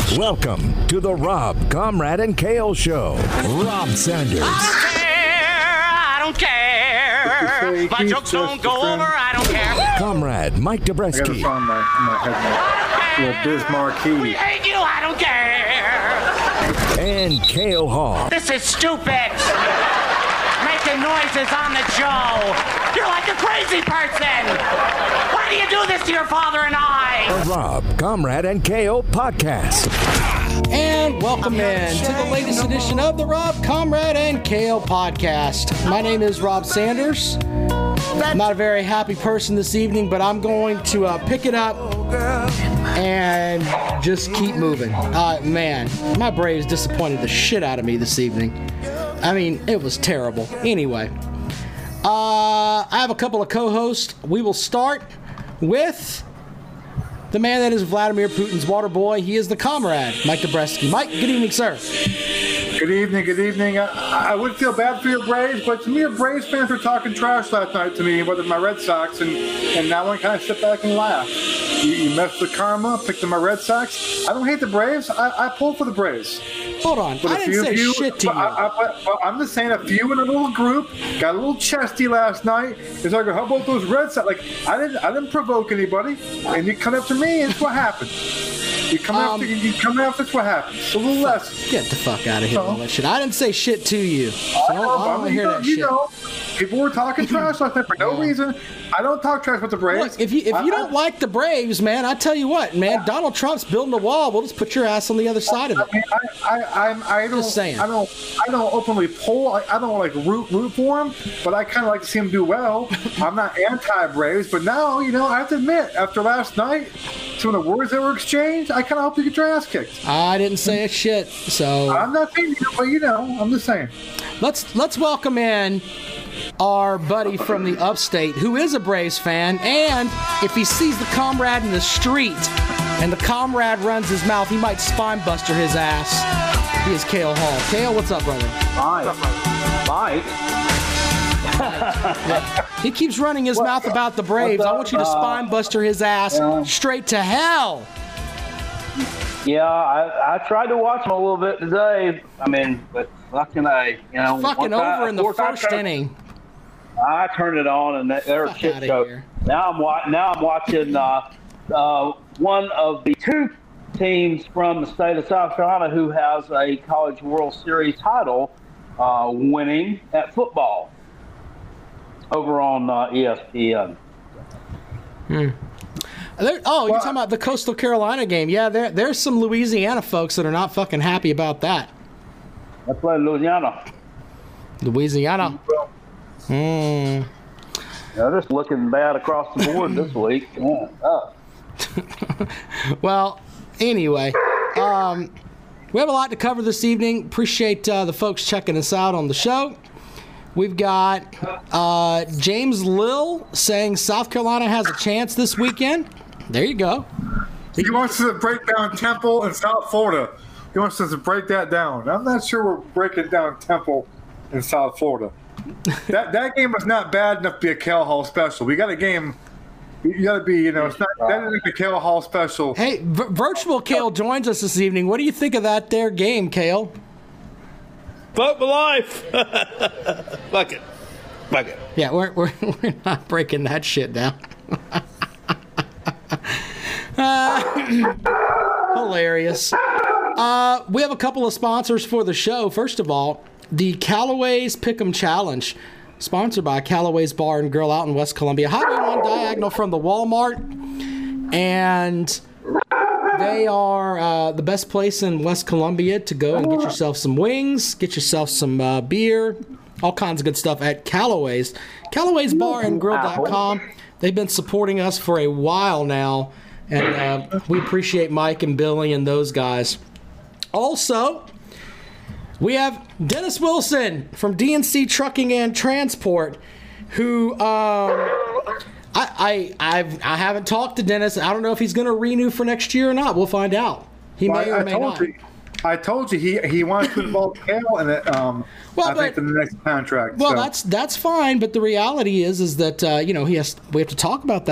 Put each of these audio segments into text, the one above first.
Welcome to the Rob, Comrade, and Kale Show. Rob Sanders. I don't care. My jokes don't go over. I don't care. Comrade Mike I got Dobreski. a song in my head. Little Biz Marquee. We hate you. I don't care. And Kale Hall. This is stupid. Making noises on the show. You're like a crazy person. Why do you do this to your father and I? The Rob, Comrade, and Kale podcast. And welcome in to the latest edition of the Rob, Comrade, and Kale podcast. My name is Rob Sanders. I'm not a very happy person this evening, but I'm going to pick it up and just keep moving. Man, my Braves disappointed the shit out of me this evening. I mean, it was terrible. Anyway, I have a couple of co-hosts. We will start with the man that is Vladimir Putin's water boy. He is the Comrade, Mike Dobreski. Mike, good evening, sir. Good evening, good evening. I would feel bad for your Braves, but to me, your Braves fans were talking trash last night to me, whether my Red Sox, and now I kind of sit back and laugh. You messed with karma, picked up my Red Sox. I don't hate the Braves. I pull for the Braves. Hold on, But I didn't say shit to you. I'm just saying a few in a little group got a little chesty last night. It's like, how about those Red Sox? Like, I didn't provoke anybody, and you come after me, it's what happened. You come after, it's what happens. So a little less. Get the fuck out of here with all that shit. I didn't say shit to you. So I don't want to hear that shit. People were talking trash last night for no reason. I don't talk trash with the Braves. Look, if you don't like the Braves, man, I tell you what, man, Donald Trump's building a wall. We'll just put your ass on the other side of it. I don't. Just saying. I don't openly poll. I don't like root for him, but I kind of like to see him do well. I'm not anti-Braves, but now I have to admit, after last night, some of the words that were exchanged, I kind of hope you get your ass kicked. I didn't say a shit, so I'm not saying you, but I'm just saying. Let's welcome in our buddy from the upstate who is a Braves fan, and if he sees the Comrade in the street and the Comrade runs his mouth, he might spine buster his ass. He is Kale Hall. Kale, what's up, brother? Mike. He keeps running his mouth about the Braves. I want you to spine buster his ass straight to hell. Yeah, I tried to watch him a little bit today. I mean, but fucking Fucking over in the first inning. I turned it on and they're a shit show. Here. Now I'm watching one of the two teams from the state of South Carolina who has a College World Series title winning at football over on ESPN. You're talking about the Coastal Carolina game. Yeah, there's some Louisiana folks that are not fucking happy about that. I play Louisiana. Hmm. They're just looking bad across the board this week. Yeah. Well, anyway, we have a lot to cover this evening. Appreciate the folks checking us out on the show. We've got James Lill saying South Carolina has a chance this weekend. There you go. He wants us to break down Temple and South Florida. He wants us to break that down. I'm not sure we're breaking down Temple in South Florida. That game was not bad enough to be a Kale Hall special. We got a game. You got to be, it's not that isn't a Kale Hall special. Hey, Virtual Kale joins us this evening. What do you think of that there game, Kale? Vote for life. Fuck it. Yeah, we're not breaking that shit down. Hilarious. We have a couple of sponsors for the show. First of all, the Callaway's Pick'em Challenge, sponsored by Callaway's Bar and Grill out in West Columbia. Highway 1 diagonal from the Walmart. And they are the best place in West Columbia to go and get yourself some wings, get yourself some beer, all kinds of good stuff at Callaway's. Callaway's Bar and Grill.com. They've been supporting us for a while now, and we appreciate Mike and Billy and those guys. Also, we have Dennis Wilson from DNC Trucking and Transport, who I haven't talked to Dennis. I don't know if he's going to renew for next year or not. We'll find out. He may or may not. I told you he wants to involve Kale in it. I think in the next contract. Well, that's fine. But the reality is that we have to talk about that.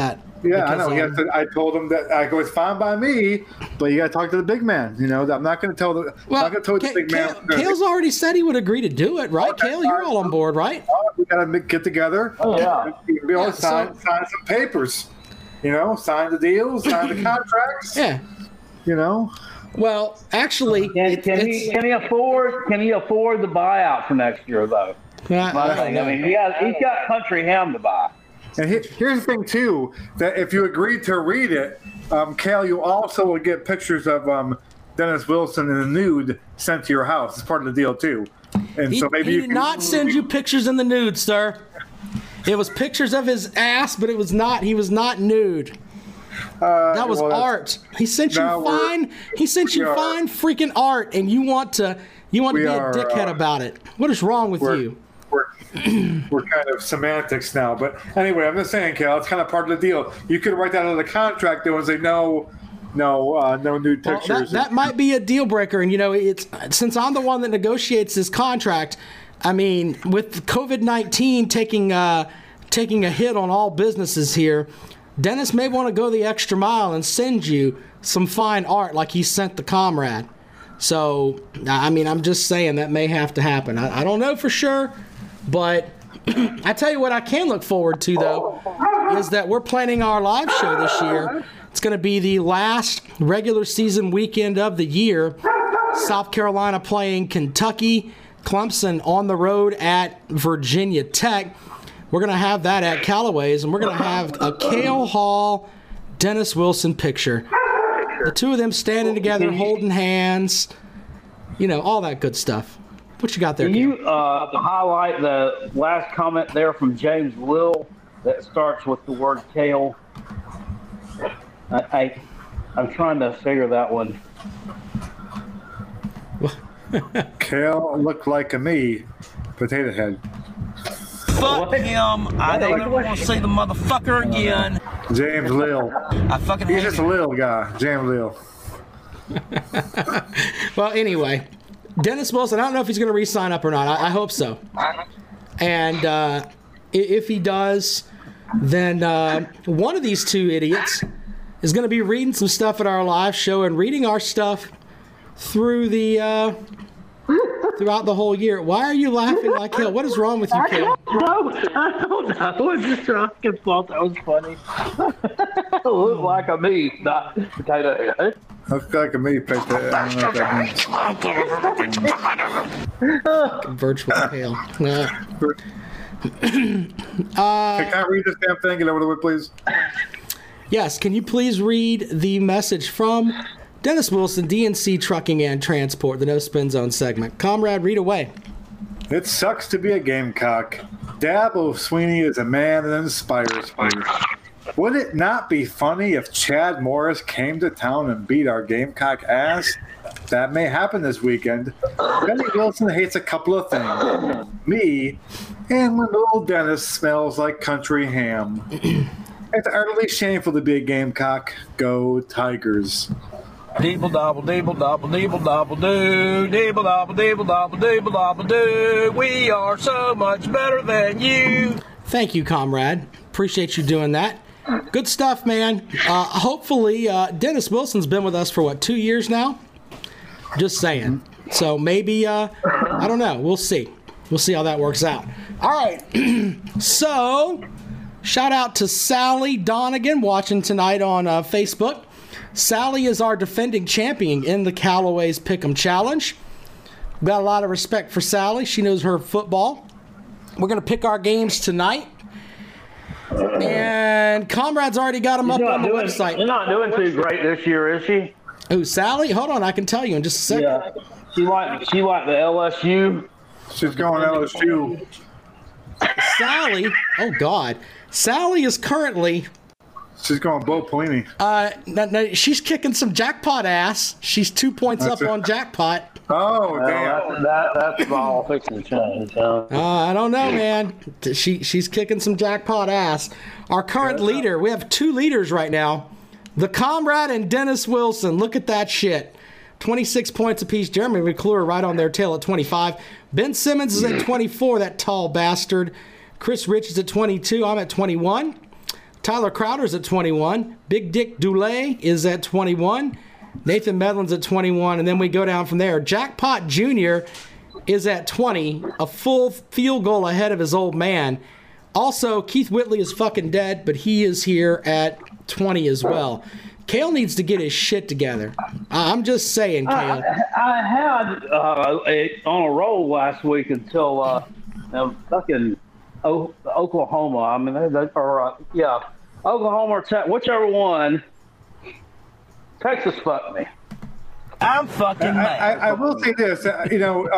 Yeah, I Because, know. He has to, I told him that I go, it's fine by me, but you got to talk to the big man. You know, I'm not going to tell the. Well, I'm not going to tell the big man. Kale's already said he would agree to do it, right? Okay, Kale, you're all on board, right? We got to get together. Oh, yeah. Be able to sign some papers. You know, sign the deals, sign the contracts. Yeah. You know. Well, actually, Can he afford the buyout for next year though? My thing. I mean, he's got Country Ham to buy. And here's the thing too: that if you agreed to read it, Kale, you also will get pictures of Dennis Wilson in the nude sent to your house. It's part of the deal too. And so maybe he you did can not send you pictures in the nude, sir. It was pictures of his ass, but it was not. He was not nude. That was art. He sent you fine. He sent you fine freaking art, and you want to be a dickhead about it. What is wrong with you? We're kind of semantics now, but anyway, I'm just saying, Cal, it's kind of part of the deal. You could write that out of the contract though and say no nude pictures. Well, that might be a deal breaker, and it's since I'm the one that negotiates this contract. I mean, with COVID-19 taking a hit on all businesses here, Dennis may want to go the extra mile and send you some fine art like he sent the comrade. So, I mean, I'm just saying that may have to happen. I don't know for sure, but I tell you what I can look forward to, though, is that we're planning our live show this year. It's going to be the last regular season weekend of the year. South Carolina playing Kentucky, Clemson on the road at Virginia Tech. We're going to have that at Callaway's, and we're going to have a Cale Hall, Dennis Wilson picture. The two of them standing together, holding hands, all that good stuff. What you got there, Can you highlight the last comment there from James Lill that starts with the word Cale? I'm trying to figure that one. Kale looked like a me, potato head. Fuck him. I don't ever want to see the motherfucker again. James Lill. I fucking He's hate just him. a little guy, James Lill. Well, anyway, Dennis Wilson, I don't know if he's going to re-sign up or not. I hope so. And if he does, then one of these two idiots is going to be reading some stuff at our live show and reading our stuff through the throughout the whole year. Why are you laughing like hell? What is wrong with you, Kale? I don't know. I was just thought that was funny. Look like a me, not potato head. Looks like a me, potato head. I don't know what that means. Virtual Kale. Hey, can I read this damn thing? Get over the way, please. Yes, can you please read the message from Dennis Wilson, DNC Trucking and Transport, the No Spin Zone segment. Comrade, read away. It sucks to be a Gamecock. Dabo Sweeney is a man that inspires me. Would it not be funny if Chad Morris came to town and beat our Gamecock ass? That may happen this weekend. Benny Wilson hates a couple of things. Me, and when little Dennis smells like country ham. It's utterly shameful to be a Gamecock. Go Tigers. Deeble dobble, deeble dobble, deeble dobble doo. Deeble dobble, deeble dobble, deeble dobble doo. We are so much better than you. Thank you, comrade. Appreciate you doing that. Good stuff, man. Hopefully, Dennis Wilson's been with us for, 2 years now? Just saying. So maybe, I don't know. We'll see. We'll see how that works out. All right. So, shout out to Sally Donegan watching tonight on Facebook. Sally is our defending champion in the Callaway's Pick'em Challenge. We've got a lot of respect for Sally. She knows her football. We're going to pick our games tonight. And Comrade's already got them up on the website. You're not doing too great this year, is she? Oh, Sally? Hold on, I can tell you in just a second. Yeah. She like the LSU. She's going LSU. Sally, oh God. Sally is currently... She's going Bo Pelini. No, she's kicking some jackpot ass. She's 2 points up on jackpot. Oh, damn. That's all fixing to change. I don't know, man. She's kicking some jackpot ass. Our current leader, we have 2 leaders right now. The Comrade and Dennis Wilson. Look at that shit. 26 points apiece. Jeremy McClure right on their tail at 25. Ben Simmons is at 24, that tall bastard. Chris Rich is at 22. I'm at 21. Tyler Crowder's at 21. Big Dick Dulé is at 21. Nathan Medlin's at 21. And then we go down from there. Jackpot Jr. is at 20, a full field goal ahead of his old man. Also, Keith Whitley is fucking dead, but he is here at 20 as well. Kale needs to get his shit together. I'm just saying, Kale. I had on a roll last week until fucking Oklahoma. I mean, Oklahoma or whichever one. Texas fucked me. I'm fucking mad. I will say this. I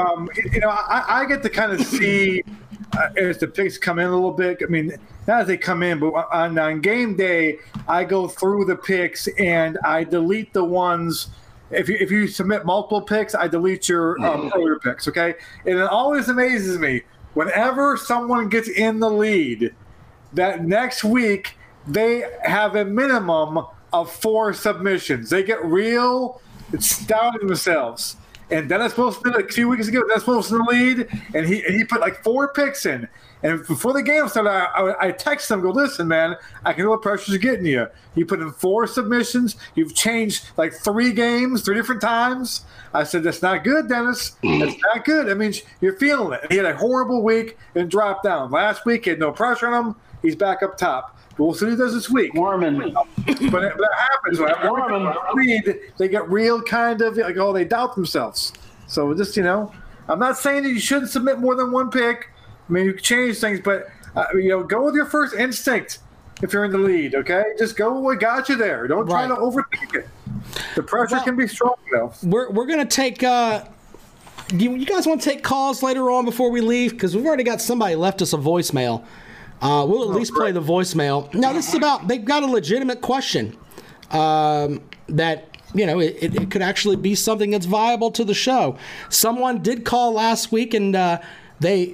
get to kind of see as the picks come in a little bit. I mean, not as they come in, but on game day, I go through the picks and I delete the ones. If you submit multiple picks, I delete your earlier picks. Okay, and it always amazes me whenever someone gets in the lead that next week they have a minimum of 4 submissions. They get real down on themselves. And Dennis Wilson, a few weeks ago, Dennis Wilson in the lead, and he put like 4 picks in. And before the game started, I texted him, go, listen, man, I can know what pressure's getting you. You put in 4 submissions. You've changed like 3 games, 3 different times. I said, that's not good, Dennis. That's not good. That means you're feeling it. And he had a horrible week and dropped down. Last week, he had no pressure on him. He's back up top. We'll see what he does this week. Warming me. But that happens. When they get real kind of like, they doubt themselves. So just, I'm not saying that you shouldn't submit more than 1 pick. I mean, you can change things, but, go with your first instinct if you're in the lead, okay? Just go with what got you there. Don't try to overthink it. The pressure can be strong, though. We're going to take you guys want to take calls later on before we leave? Because we've already got somebody left us a voicemail. We'll at least play the voicemail. Now, this is about, they've got a legitimate question that, it could actually be something that's viable to the show. Someone did call last week, and they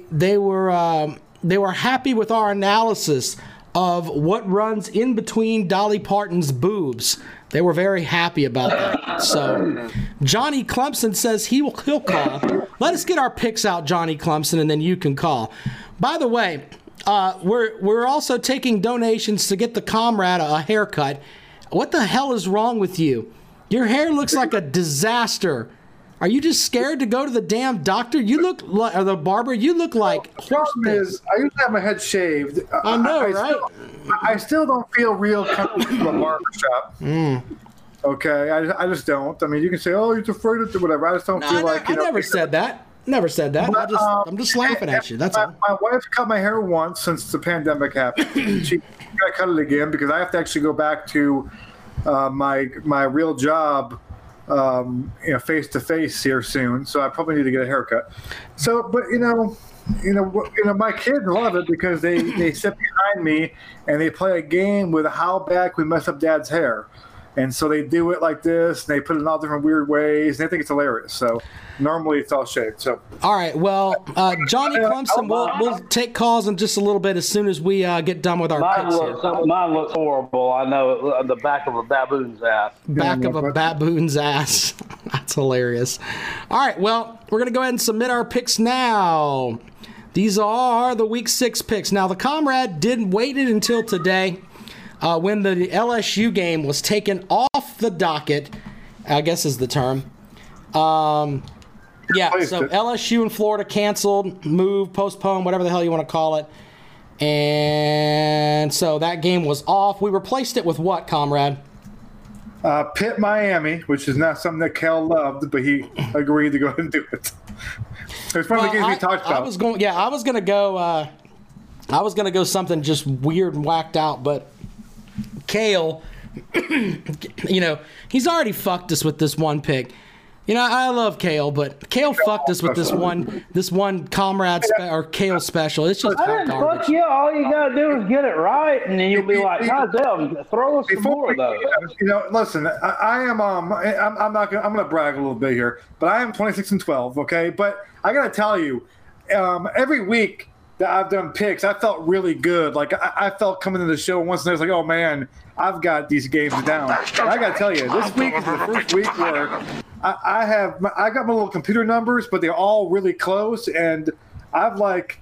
were happy with our analysis of what runs in between Dolly Parton's boobs. They were very happy about that. So Johnny Clemson says he'll call. Let us get our picks out, Johnny Clemson, and then you can call. By the way, we're also taking donations to get the comrade a haircut. What the hell is wrong with you? Your hair looks like a disaster. Are you just scared to go to the damn doctor? You look like, or the barber, you look like horse piss. I usually have my head shaved. I know, right? I still don't feel real comfortable in a barbershop. Okay, I just don't. I mean, you can say, "Oh, you're afraid of whatever." I just don't feel like. I never said that. Never said that. But, I'm just laughing at you. That's all. My wife cut my hair once since the pandemic happened. She got to cut it again because I have to actually go back to my real job, face to face here soon. So I probably need to get a haircut. So, but my kids love it because they sit behind me and they play a game with how back we mess up Dad's hair. And so they do it like this, and they put it in all different weird ways, and they think it's hilarious. So normally it's all shaved. So all right, well, Johnny Clemson, we'll take calls in just a little bit as soon as we get done with our picks here. Mine looks horrible. I know, the back of a baboon's ass. Back of a baboon's ass. That's hilarious. All right, well, we're going to go ahead and submit our picks now. These are the Week 6 picks. Now, the comrade did wait it until today. When the LSU game was taken off the docket, I guess is the term. So LSU and Florida canceled, moved, postponed, whatever the hell you want to call it. And so that game was off. We replaced it with what, comrade? Pitt, Miami, which is not something that Cal loved, but he agreed to go ahead and do it. It's one of the games we talked about. I was gonna go something just weird and whacked out, but Kale, he's already fucked us with this one pick. I love Kale, but Kale fucked us with this one comrade or Kale special. It's just I didn't fuck you. All you gotta do is get it right, and then you'll be like, God damn, throw us some more of those. Listen, I am. I'm gonna brag a little bit here, but I am 26-12. Okay, but I gotta tell you, every week that I've done picks, I felt really good. Like I felt coming to the show once, and I was like, oh man, I've got these games down. And I gotta tell you, this week is the first week where I got my little computer numbers, but they're all really close, and I've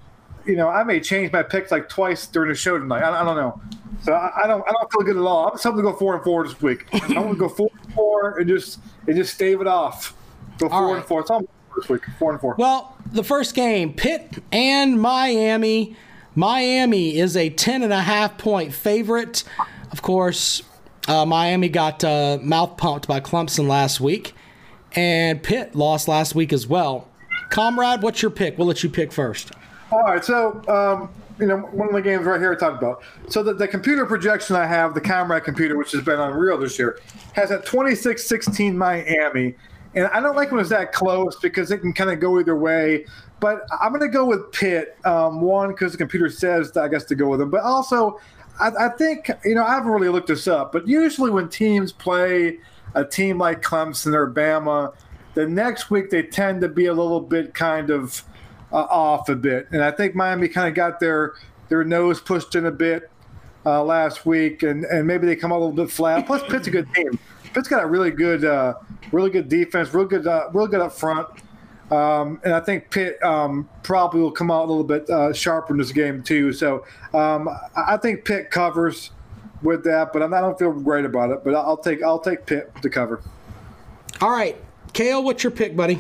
I may change my picks like twice during the show tonight. I don't know. So I don't feel good at all. I'm just hoping to go 4-4 this week. I'm going to go 4-4 and just stave it off. Go 4-4. It's almost this week. 4-4. Well, the first game, Pitt and Miami. Miami is a 10.5-point favorite. Of course, Miami got mouth pumped by Clemson last week, and Pitt lost last week as well. Comrade, what's your pick? We'll let you pick first. All right, so one of the games right here I talked about. So the computer projection I have, the Comrade computer, which has been unreal this year, has a 26-16 Miami. And I don't like when it's that close because it can kind of go either way. But I'm going to go with Pitt, one, because the computer says, I guess, to go with them. But also, I think, I haven't really looked this up, but usually when teams play a team like Clemson or Bama, the next week they tend to be a little bit kind of off a bit. And I think Miami kind of got their nose pushed in a bit last week, and maybe they come out a little bit flat. Plus, Pitt's a good team. Pitt's got a really good defense, real good up front. And I think Pitt probably will come out a little bit sharper in this game too. So I think Pitt covers with that, but I don't feel great about it. But I'll take Pitt to cover. All right, Kale, what's your pick, buddy?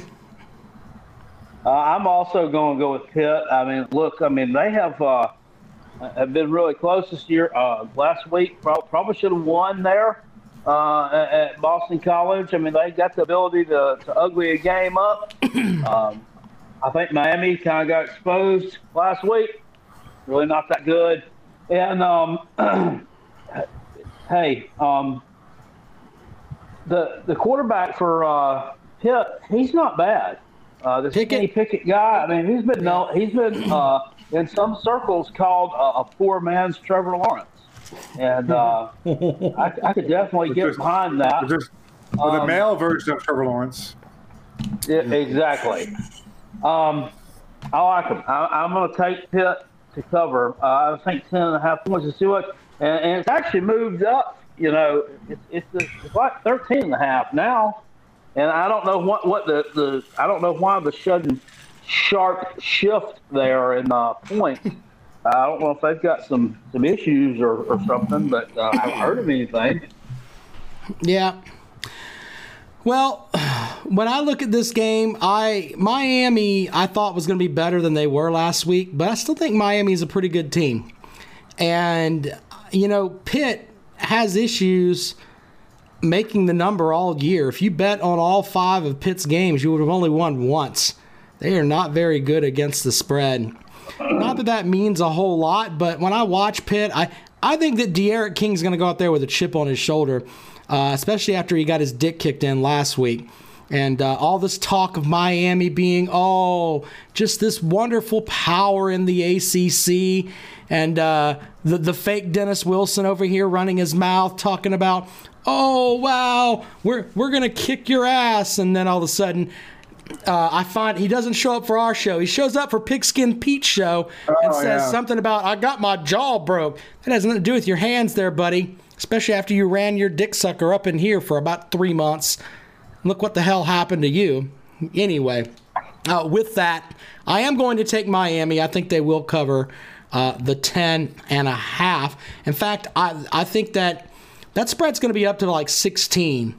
I'm also going to go with Pitt. They have been really close this year. Last week, probably should have won there. At Boston College. They got the ability to ugly a game up. I think Miami kind of got exposed last week. Really not that good. And, the quarterback for Pitt, he's not bad. The Kenny Pickett guy, he's been in some circles called a poor man's Trevor Lawrence. And I could definitely get behind that. With a male version of Trevor Lawrence. Yeah, exactly. I like him. I'm going to take Pitt to cover. I think 10.5 points to see what, and it's actually moved up. It's like 13.5 now, and I don't know what I don't know why the sudden sharp shift there in points. I don't know if they've got some issues or something, but I haven't heard of anything. Yeah. Well, when I look at this game, Miami I thought was going to be better than they were last week, but I still think Miami's a pretty good team. And, Pitt has issues making the number all year. If you bet on all 5 of Pitt's games, you would have only won once. They are not very good against the spread. Not that that means a whole lot, but when I watch Pitt, I think that De'Aaron King's going to go out there with a chip on his shoulder, especially after he got his dick kicked in last week. And all this talk of Miami being, just this wonderful power in the ACC, and the fake Dennis Wilson over here running his mouth talking about, wow, we're going to kick your ass, and then all of a sudden I find he doesn't show up for our show. He shows up for Pigskin Pete's show and says something about, I got my jaw broke. That has nothing to do with your hands there, buddy, especially after you ran your dick sucker up in here for about 3 months. Look what the hell happened to you. Anyway, with that, I am going to take Miami. I think they will cover the 10.5. In fact, I think that spread's going to be up to like 16.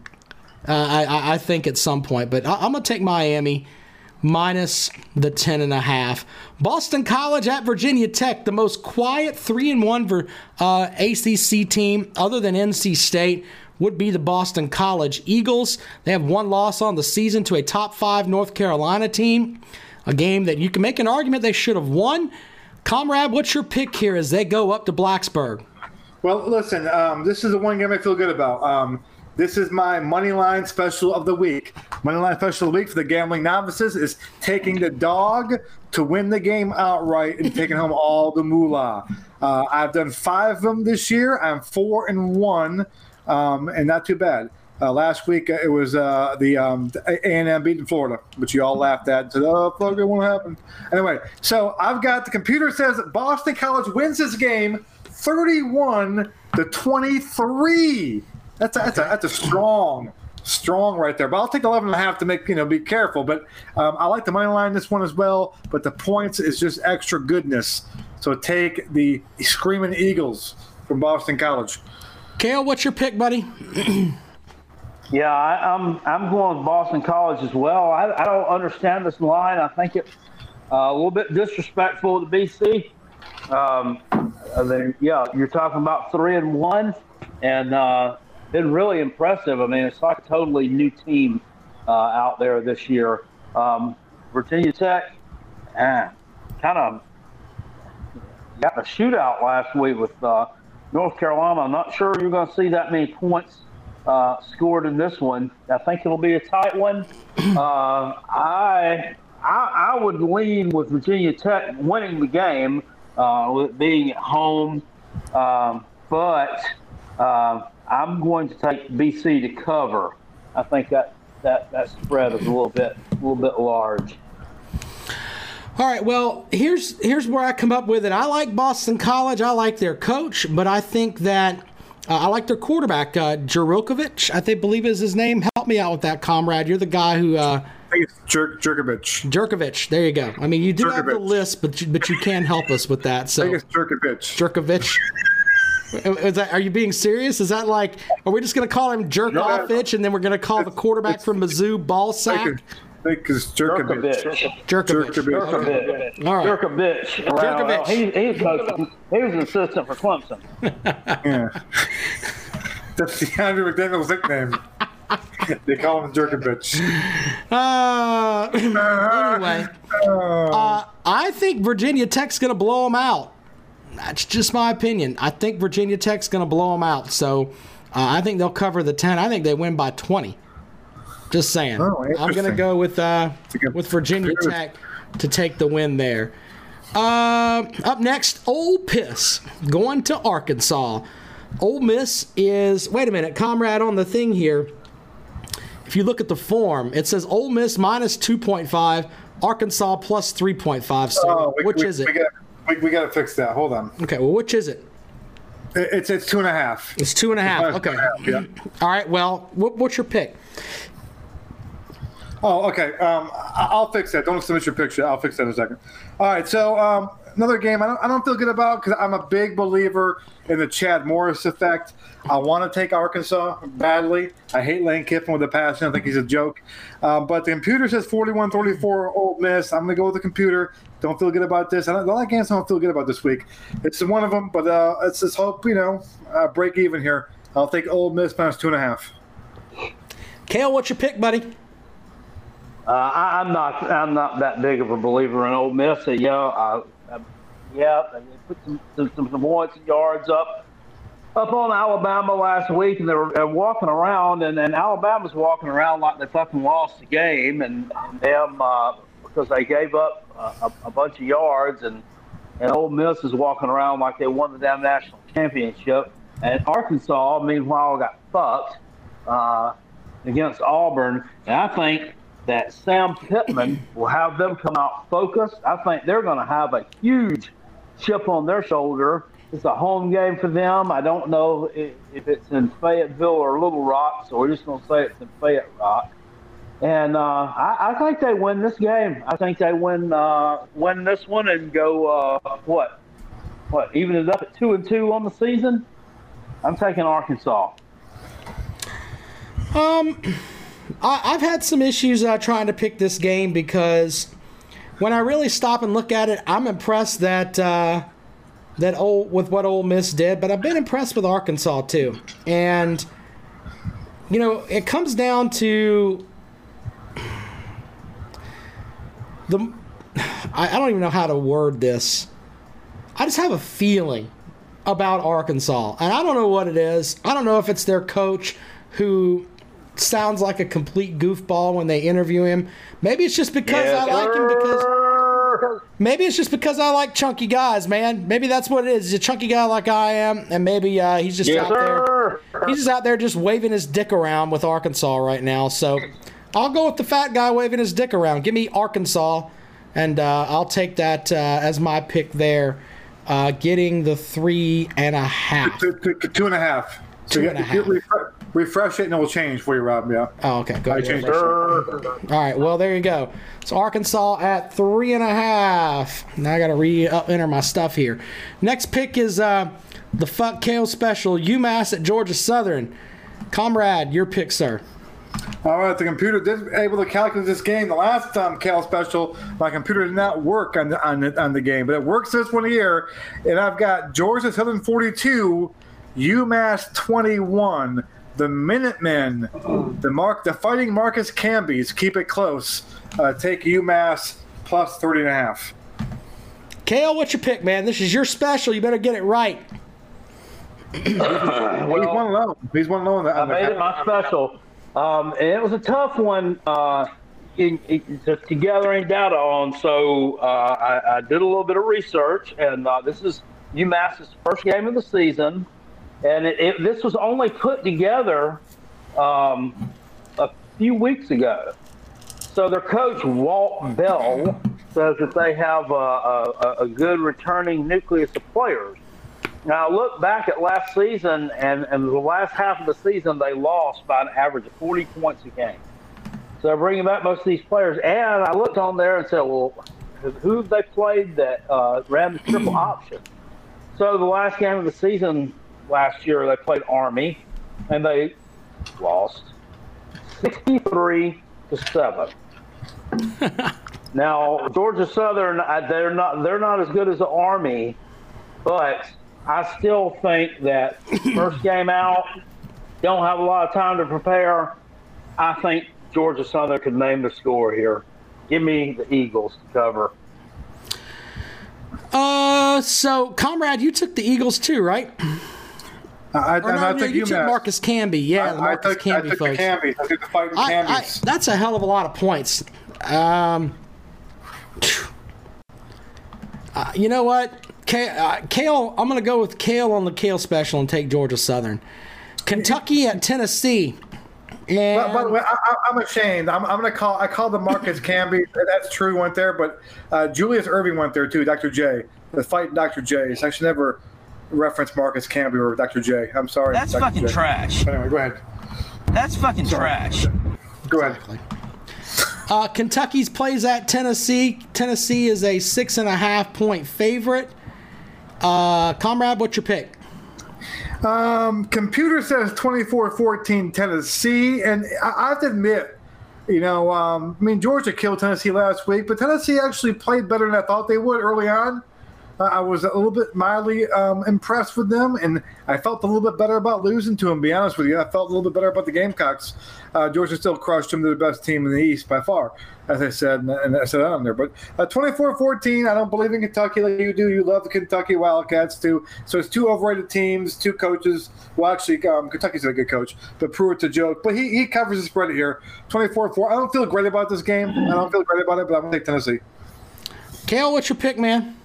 I think at some point, but I'm going to take Miami minus the 10.5. Boston College at Virginia Tech, the most quiet 3-1 for ACC team other than NC State would be the Boston College Eagles. They have 1 loss on the season to a top 5 North Carolina team, a game that you can make an argument they should have won. Comrade, what's your pick here as they go up to Blacksburg? Well, listen, this is the one game I feel good about. This is my money line special of the week. Money line special of the week for the gambling novices is taking the dog to win the game outright and taking home all the moolah. I've done 5 of them this year. I'm 4-1, and not too bad. Last week it was the A&M beating Florida, which you all laughed at and said, Florida won't happen. Anyway, so I've got the computer says that Boston College wins this game 31-23. That's a strong strong right there. But I'll take 11.5 to make, be careful. But I like the money line this one as well. But the points is just extra goodness. So take the Screaming Eagles from Boston College. Kale, what's your pick, buddy? Yeah, I'm going with Boston College as well. I don't understand this line. I think it's a little bit disrespectful to BC. You're talking about 3-1, and been really impressive. I mean, it's like a totally new team out there this year. Virginia Tech, kind of got a shootout last week with North Carolina. I'm not sure you're going to see that many points scored in this one. I think it'll be a tight one. I would lean with Virginia Tech winning the game, with it being at home, but I'm going to take BC to cover. I think that spread is a little bit large. All right, well, here's where I come up with it. I like Boston College. I like their coach, but I think that I like their quarterback, Jurkovich, I believe is his name. Help me out with that, comrade. You're the guy who I think it's Jurkovich. Jurkovich, there you go. I mean, you do have the list, but you can help us with that. So I think it's Jurkovich. Jurkovich. Are you being serious? Is that like, are we just going to call him Jerkoffich, and then we're going to call the quarterback from Mizzou Ballsack? I think it's Jurkovich. Okay. All right. Jurkovich. Well, he was an assistant for Clemson. Yeah. That's the Andrew McDaniel's nickname. They call him Jurkovich. Anyway, I think Virginia Tech's going to blow them out. That's just my opinion. I think Virginia Tech's going to blow them out. So I think they'll cover the 10. I think they win by 20. Just saying. I'm going to go with Virginia Tech to take the win there. Up next, Ole Miss going to Arkansas. Ole Miss is, wait a minute, comrade, on the thing here. If you look at the form, it says Ole Miss minus 2.5, Arkansas plus 3.5. So which is it? We got to fix that. Hold on. Okay, well, which is it? It's 2.5. It's 2.5. Okay. 2.5, yeah. All right, well, what's your pick? Oh, okay. I'll fix that. Don't submit your picture. I'll fix that in a second. All right. So another game I don't feel good about because I'm a big believer in the Chad Morris effect. I want to take Arkansas badly. I hate Lane Kiffin with a passion. I think he's a joke. But the computer says 41-34 Ole Miss. I'm going to go with the computer. Don't feel good about this. A lot of games I don't feel good about this week. It's one of them, but let's just hope, break even here. I'll take Ole Miss minus 2.5. Kale, what's your pick, buddy? I'm not that big of a believer in Ole Miss. They put some points and yards up on Alabama last week, and they're walking around, and Alabama's walking around like they fucking lost the game, and them because they gave up a bunch of yards, and Ole Miss is walking around like they won the damn national championship, and Arkansas, meanwhile, got fucked against Auburn, and I think that Sam Pittman will have them come out focused. I think they're going to have a huge chip on their shoulder. It's a home game for them. I don't know if it's in Fayetteville or Little Rock, so we're just going to say it's in Fayette Rock. And I think they win this game. I think they win this one and go, even it up at 2-2 on the season? I'm taking Arkansas. I've had some issues trying to pick this game because when I really stop and look at it, I'm impressed with what Ole Miss did, but I've been impressed with Arkansas too. And it comes down to I don't even know how to word this. I just have a feeling about Arkansas, and I don't know what it is. I don't know if it's their coach who sounds like a complete goofball when they interview him. Maybe it's just because I like him maybe it's just because I like chunky guys, man. Maybe that's what it is. He's a chunky guy like I am, and maybe he's just out there. He's just out there just waving his dick around with Arkansas right now. So I'll go with the fat guy waving his dick around. Give me Arkansas, and I'll take that as my pick there. Getting the 3.5. 2.5. So 2.5. refresh it and it will change for you, Rob. Yeah. Oh, okay. Go I ahead. changed it. All right. Well, there you go. So Arkansas at 3.5. Now I got to enter my stuff here. Next pick is the Fuck Kale special. UMass at Georgia Southern. Comrade, your pick, sir. All right, the computer did able to calculate this game. The last Cal special, my computer did not work on the game, but it works this one here. And I've got Georgia Southern 42, UMass 21. The Minutemen, the Fighting Marcus Cambies, keep it close. Take UMass plus 30.5. Kale, what's your pick, man? This is your special. You better get it right. He's 1-0. He's 1-0. I made it my special. And it was a tough one to gathering data on, so I did a little bit of research, and this is UMass's first game of the season, and this was only put together a few weeks ago. So their coach, Walt Bell, says that they have a good returning nucleus of players. Now, I look back at last season, and the last half of the season, they lost by an average of 40 points a game. So they're bringing back most of these players. And I looked on there and said, well, who have they played that ran the triple option? So the last game of the season last year, they played Army, and they lost 63-7. Now, Georgia Southern, they're not as good as the Army, but I still think that first game out, don't have a lot of time to prepare. I think Georgia Southern could name the score here. Give me the Eagles to cover. So, Comrade, you took the Eagles too, right? You took Marcus Camby. Yeah, I took the Cambies. I took the Fighting Cambies. That's a hell of a lot of points. You know what? Kale, I'm going to go with Kale on the Kale special and take Georgia Southern. Kentucky at Tennessee. And by the way, I'm ashamed. I'm going to call. I called the Marcus Camby. That's true. Went there, but Julius Irving went there too. Dr. J, the fight, Dr. J. So I should never reference Marcus Camby or Dr. J. I'm sorry. That's Dr. fucking J. trash. Anyway, go ahead. That's fucking trash. Go ahead. Kentucky's plays at Tennessee. Tennessee is a 6.5-point favorite. Comrade, what's your pick? Computer says 24-14 Tennessee, and I have to admit, Georgia killed Tennessee last week, but Tennessee actually played better than I thought they would early on. I was a little bit mildly impressed with them, and I felt a little bit better about losing to them, to be honest with you. I felt a little bit better about the Gamecocks. Georgia still crushed them. They're the best team in the East by far, as I said, and I said that on there. But 24-14, I don't believe in Kentucky like you do. You love the Kentucky Wildcats, too. So it's two overrated teams, two coaches. Well, actually, Kentucky's a good coach, but Pruitt's a joke. But he covers the spread here, 24-4. I don't feel great about this game. I don't feel great about it, but I'm going to take Tennessee. Kale, what's your pick, man?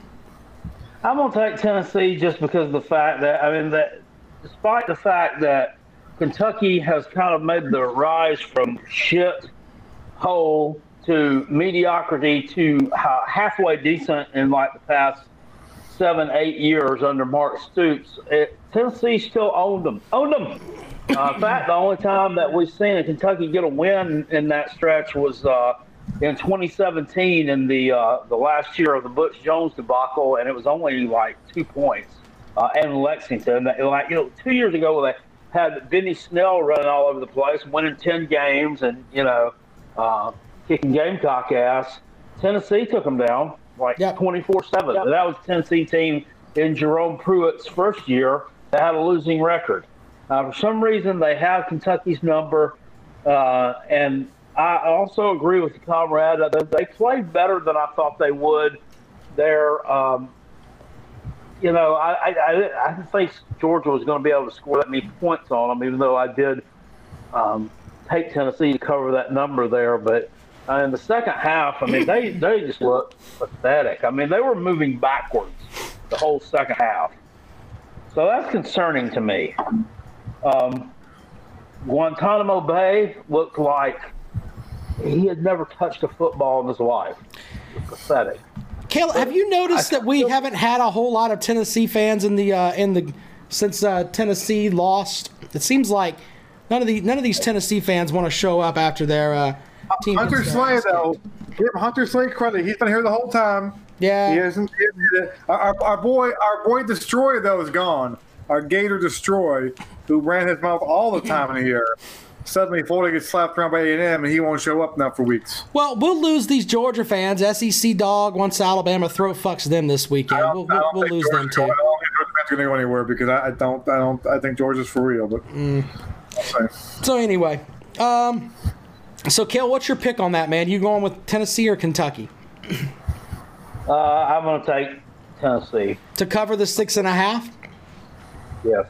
I'm going to take Tennessee just because of the fact that, despite the fact that Kentucky has kind of made the rise from shit hole to mediocrity to halfway decent in like the past 7-8 years under Mark Stoops, Tennessee still owned them. In fact, the only time that we've seen Kentucky get a win in that stretch was in 2017 in the last year of the Butch Jones debacle, and it was only like 2 points in Lexington. 2 years ago they had Vinny Snell running all over the place, winning 10 games and kicking Gamecock ass. Tennessee took them down 24-7. That was the Tennessee team in Jerome Pruitt's first year that had a losing record. For some reason, they have Kentucky's number, and I also agree with the comrade that they played better than I thought they would. They're, I didn't think Georgia was going to be able to score that many points on them, even though I did take Tennessee to cover that number there. But in the second half, they just looked pathetic. They were moving backwards the whole second half. So that's concerning to me. Guantanamo Bay looked like he had never touched a football in his life. It was pathetic. Caleb, have you noticed that we haven't had a whole lot of Tennessee fans since Tennessee lost? It seems like None of these Tennessee fans want to show up after their team. Hunter Slay, though, give Hunter Slay credit. He's been here the whole time. Yeah. He hasn't. Our boy Destroy, though, is gone. Our Gator Destroy, who ran his mouth all the time in the year. Suddenly, Florida gets slapped around by A&M, and he won't show up now for weeks. Well, we'll lose these Georgia fans. SEC dog once Alabama throat fucks them this weekend. We'll lose them too. I don't think Georgia's going to go anywhere because I think Georgia's for real. But So anyway, so Kel, what's your pick on that, man? You going with Tennessee or Kentucky I'm going to take Tennessee. to cover the 6.5? Yes.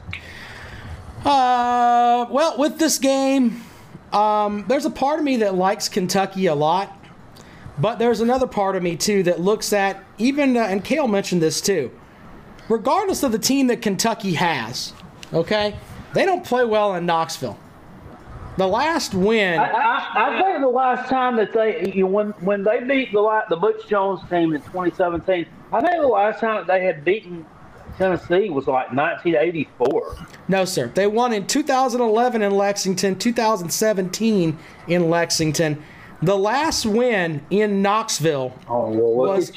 Well, with this game, there's a part of me that likes Kentucky a lot, but there's another part of me too that looks at even and Cale mentioned this too. Regardless of the team that Kentucky has, okay, they don't play well in Knoxville. The last win, I think the last time that when they beat the Butch Jones team in 2017, I think the last time that they had beaten Tennessee was like 1984. no, sir. They won in 2011 in Lexington, 2017 in Lexington. The last win in Knoxville was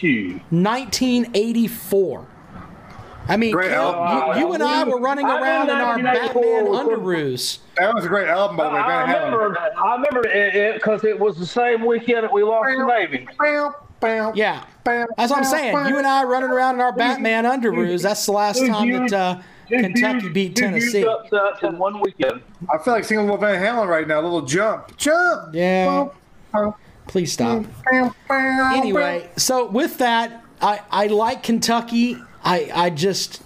1984. I mean, Great album. you and I were running around in our Batman underoos. that was a great album, by the way. I remember it because it was the same weekend that we lost the Navy. Yeah, that's what I'm saying. You and I running around in our Batman underoos. That's the last time that Kentucky beat Tennessee. Upsets in one weekend. I feel like singing a little Van Halen right now. A little jump. Yeah. Please stop. Anyway, so with that, I like Kentucky. I just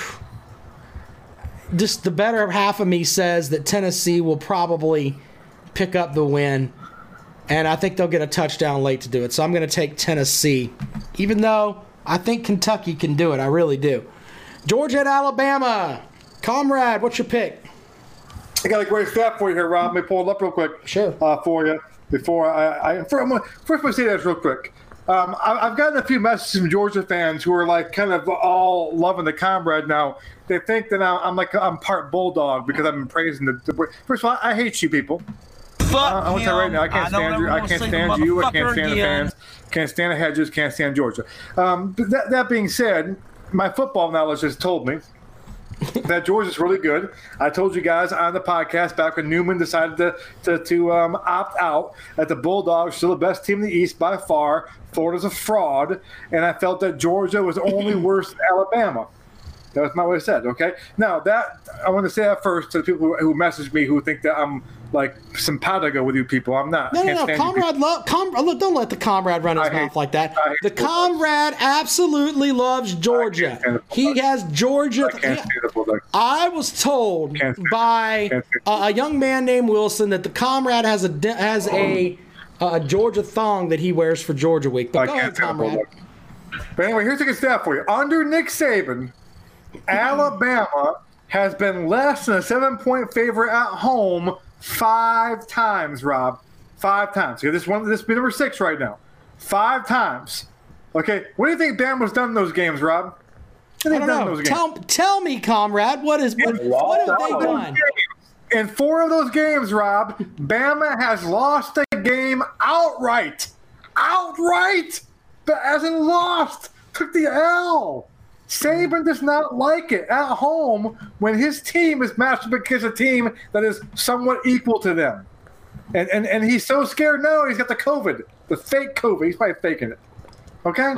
the better half of me says that Tennessee will probably pick up the win, and I think they'll get a touchdown late to do it. So I'm going to take Tennessee, even though I think Kentucky can do it. I really do. Georgia at Alabama. Comrade, what's your pick? I got a great stat for you here, Rob. Let me pull it up real quick. Sure. For you. First, I'm going to say this real quick. I've gotten a few messages from Georgia fans who are like kind of all loving the Comrade now. They think that I'm part Bulldog because I've been praising the. First of all, I hate you people. I want to tell you right now, I can't stand you. I can't stand you. I can't stand the fans. Can't stand the Hedges. Can't stand Georgia. But that being said, my football knowledge has told me that Georgia's really good. I told you guys on the podcast back when Newman decided to opt out that the Bulldogs are still the best team in the East by far. Florida's a fraud, and I felt that Georgia was only worse than Alabama. That was my way to say it, okay? Now, that I want to say that first to the people who message me who think that I'm like simpatico with you people. I'm not. No. Comrade, don't let the Comrade run his mouth like that. The Comrade absolutely loves Georgia. He has Georgia. I was told by a young man named Wilson that the Comrade has a Georgia thong that he wears for Georgia Week. But go ahead, Comrade. But anyway, here's a good stat for you. Under Nick Saban, Alabama has been less than a 7-point favorite at home 5 times, Rob. 5 times. Okay, this will be number 6 right now. 5 times. Okay, what do you think Bama's done in those games, Rob? I don't know. Tell me, Comrade, what have they done? In 4 of those games, Rob, Bama has lost the game outright. Outright! But as in lost. Took the L. Saban does not like it at home when his team is matched up against a team that is somewhat equal to them. And he's so scared now he's got the COVID. The fake COVID. He's probably faking it. Okay?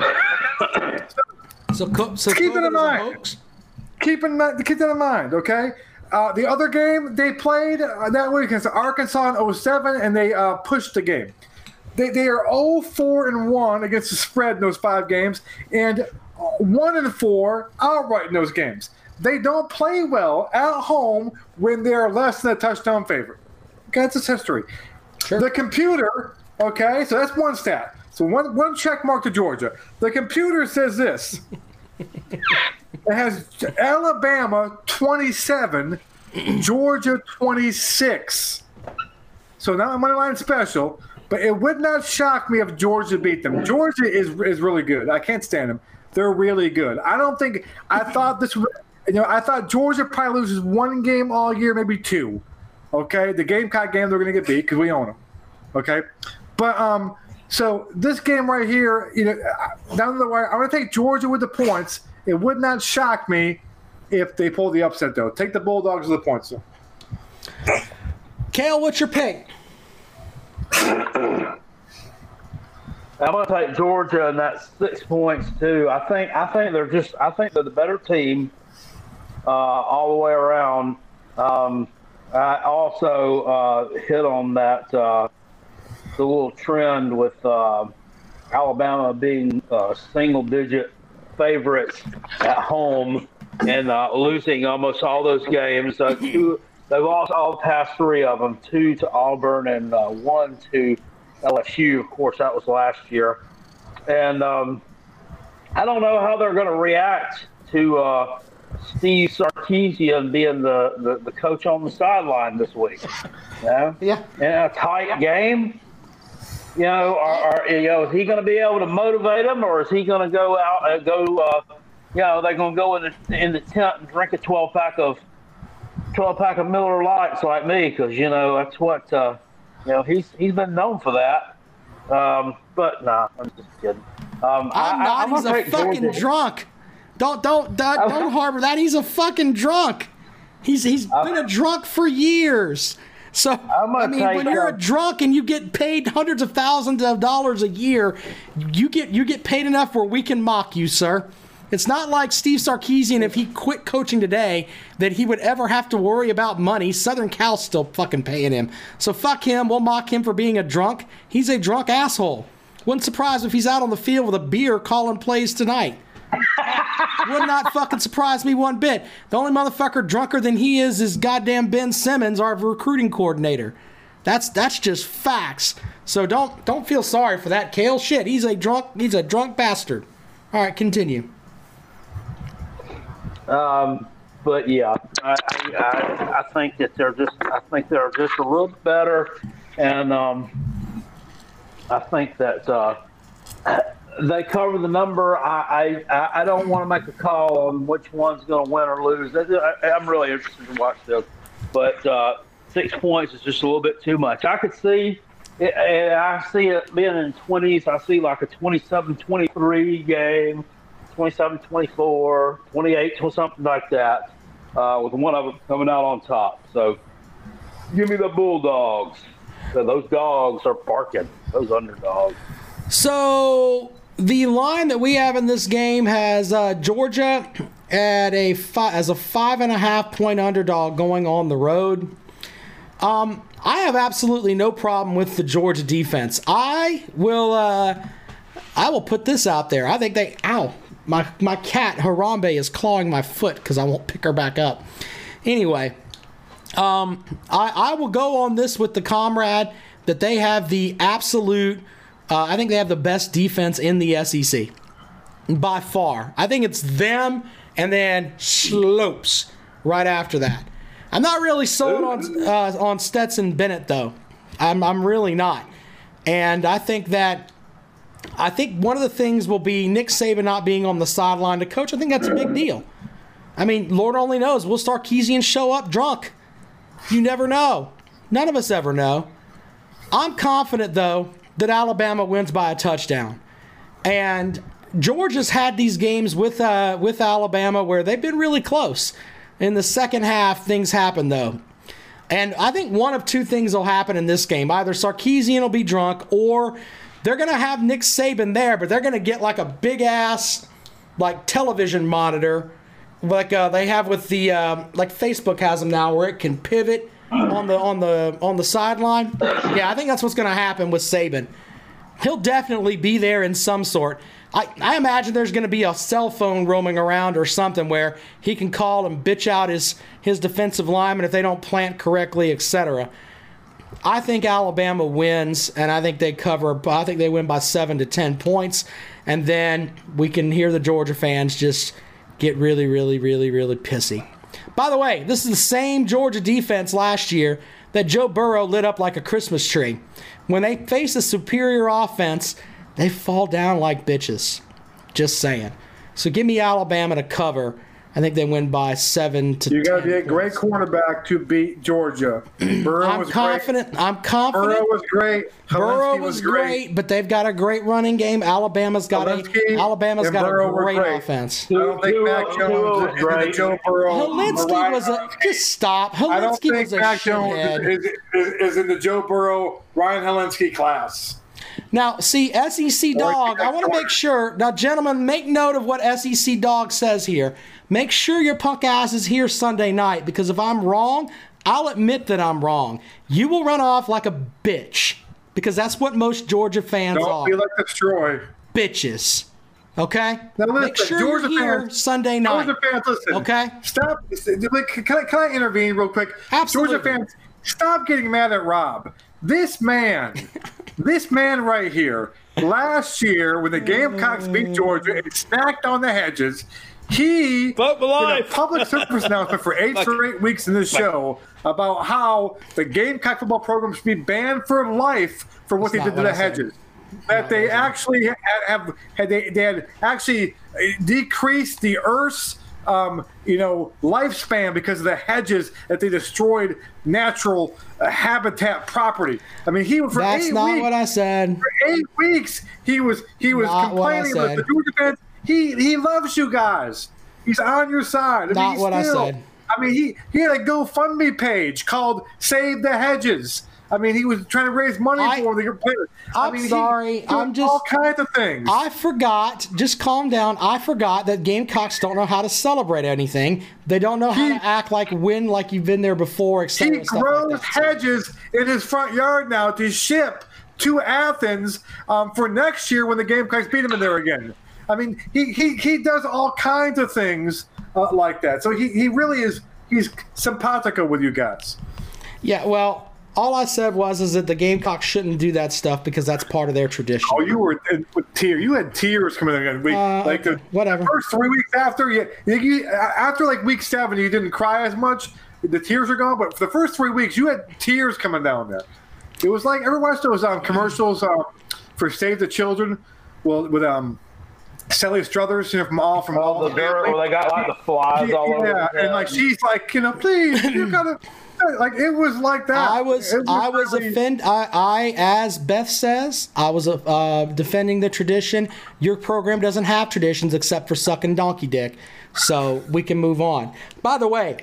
So keep it in mind. Keep that in mind, okay? The other game they played that week against Arkansas in 07, and they pushed the game. They are 0-4-1 against the spread in those 5 games, and 1-4 outright in those games. They don't play well at home when they are less than a touchdown favorite. Okay, that's its history. Sure. The computer, okay, so that's one stat. So one check mark to Georgia. The computer says this. It has Alabama 27, Georgia 26. So now I'm on line special, but it would not shock me if Georgia beat them. Georgia is really good. I can't stand them. They're really good. I thought Georgia probably loses 1 game all year, maybe 2. Okay, the Gamecock game they're going to get beat because we own them. Okay, but so this game right here, down the wire, I'm going to take Georgia with the points. It would not shock me if they pull the upset though. Take the Bulldogs with the points though. Kale, what's your pick? I'm going to take Georgia, and that's 6 points too. I think they're the better team all the way around. I also hit on that the little trend with Alabama being single-digit favorites at home and losing almost all those games. They've lost all the past 3 of them, 2 to Auburn and 1 to LSU. Of course, that was last year. And I don't know how they're going to react to Steve Sarkisian being the coach on the sideline this week. Yeah. In a tight game, is he going to be able to motivate them, or is he going to go out and they're going to go in the tent and drink a 12-pack of Miller Lights like me, because that's what he's been known for that. But nah, I'm just kidding. I'm not. He's a fucking Georgia. Drunk. Don't harbor that. He's a fucking drunk. He's been a drunk for years. So when you're a drunk and you get paid hundreds of thousands of dollars a year, you get paid enough where we can mock you, sir. It's not like Steve Sarkisian, if he quit coaching today, that he would ever have to worry about money. Southern Cal's still fucking paying him. So fuck him. We'll mock him for being a drunk. He's a drunk asshole. Wouldn't surprise if he's out on the field with a beer calling plays tonight. Would not fucking surprise me one bit. The only motherfucker drunker than he is goddamn Ben Simmons, our recruiting coordinator. That's just facts. So don't feel sorry for that, Kale. Shit, he's a drunk bastard. All right, continue. But yeah, I think that they're just a little bit better, and I think that they cover the number. I don't want to make a call on which one's going to win or lose. I'm really interested to watch this, but 6 points is just a little bit too much. I could see it, I see it being in 20s. I see like a 27-23 game. 27-24, 28, something like that, with one of them coming out on top. So give me the Bulldogs. So those dogs are barking, those underdogs. So the line that we have in this game has Georgia at as a 5.5 point underdog going on the road. I have absolutely no problem with the Georgia defense. I will put this out there. I think My cat, Harambe, is clawing my foot because I won't pick her back up. Anyway, I will go on this with the comrade that they have the absolute, I think they have the best defense in the SEC. By far. I think it's them and then Slopes right after that. I'm not really sold on Stetson Bennett, though. I'm really not. And I think one of the things will be Nick Saban not being on the sideline to coach. I think that's a big deal. I mean, Lord only knows. Will Sarkisian show up drunk? You never know. None of us ever know. I'm confident, though, that Alabama wins by a touchdown. And Georgia's had these games with Alabama where they've been really close. In the second half, things happen, though. And I think one of two things will happen in this game. Either Sarkisian will be drunk, or they're going to have Nick Saban there, but they're going to get like a big-ass television monitor like they have with the like Facebook has them now, where it can pivot on the sideline. Yeah, I think that's what's going to happen with Saban. He'll definitely be there in some sort. I imagine there's going to be a cell phone roaming around or something where he can call and bitch out his defensive linemen if they don't plant correctly, etc. I think Alabama wins, and I think they cover. I think they win by 7 to 10 points, and then we can hear the Georgia fans just get really, really, really, really pissy. By the way, this is the same Georgia defense last year that Joe Burrow lit up like a Christmas tree. When they face a superior offense, they fall down like bitches. Just saying. So give me Alabama to cover. I think they win by 7-10. You got to be a points. great quarterback to beat Georgia. Burrow I'm was confident. great. I'm confident. Burrow was great. Burrow Helinski was great, but they've got a great running game. Alabama's got Helinski a Burrow were great great. offense. I don't think Mac Jones is the Joe Burrow. Helinski was a just stop. I don't Helinski think was a Mac shithead. Jones is in the Joe Burrow, Ryan Helinski class. Now, see, SEC Dog, I want to make sure. Now, gentlemen, make note of what SEC Dog says here. Make sure your punk ass is here Sunday night, because if I'm wrong, I'll admit that I'm wrong. You will run off like a bitch, because that's what most Georgia fans Don't are. be like destroy. Bitches. Okay? Now listen, make sure Georgia you're here fans, Sunday night. Georgia fans, listen. Okay? Stop. Can I intervene real quick? Absolutely. Georgia fans, stop getting mad at Rob. This man right here, last year when the Gamecocks beat Georgia and snacked on the hedges, he Vote for did a life. public service announcement for 8 straight weeks in this show about how the Gamecock football program should be banned for life for what That's they not did to what the I said. hedges. That they actually had actually decreased the Earth's lifespan because of the hedges that they destroyed natural habitat property. I mean, he for That's 8 not weeks, what I said. for 8 weeks he was Not what I complaining about said. the Georgia fans. He loves you guys. He's on your side. Not he's what I still- said. I mean, he had a GoFundMe page called Save the Hedges. I mean, he was trying to raise money for the players. I'm sorry. I'm just all kinds of things. I forgot. Just calm down. I forgot that Gamecocks don't know how to celebrate anything. They don't know how to act like you've been there before, He etc. stuff grows like that. hedges in his front yard now to ship to Athens for next year when the Gamecocks beat him in there again. I mean, he does all kinds of things like that. So he really is. He's simpatico with you guys. Yeah. Well, all I said was that the Gamecocks shouldn't do that stuff because that's part of their tradition. Oh, you were with tears. You had tears coming in. Okay, whatever. The first 3 weeks after, after like week 7, you didn't cry as much. The tears are gone. But for the first 3 weeks, you had tears coming down there. It was like every watched those commercials for Save the Children. Well, with Sally Struthers, from all the dirt where they got like the flies all over. Yeah, and like she's like, please, you gotta. Like it was like that. I was really- offended. I, as Beth says, I was defending the tradition. Your program doesn't have traditions except for sucking donkey dick, so we can move on. By the way,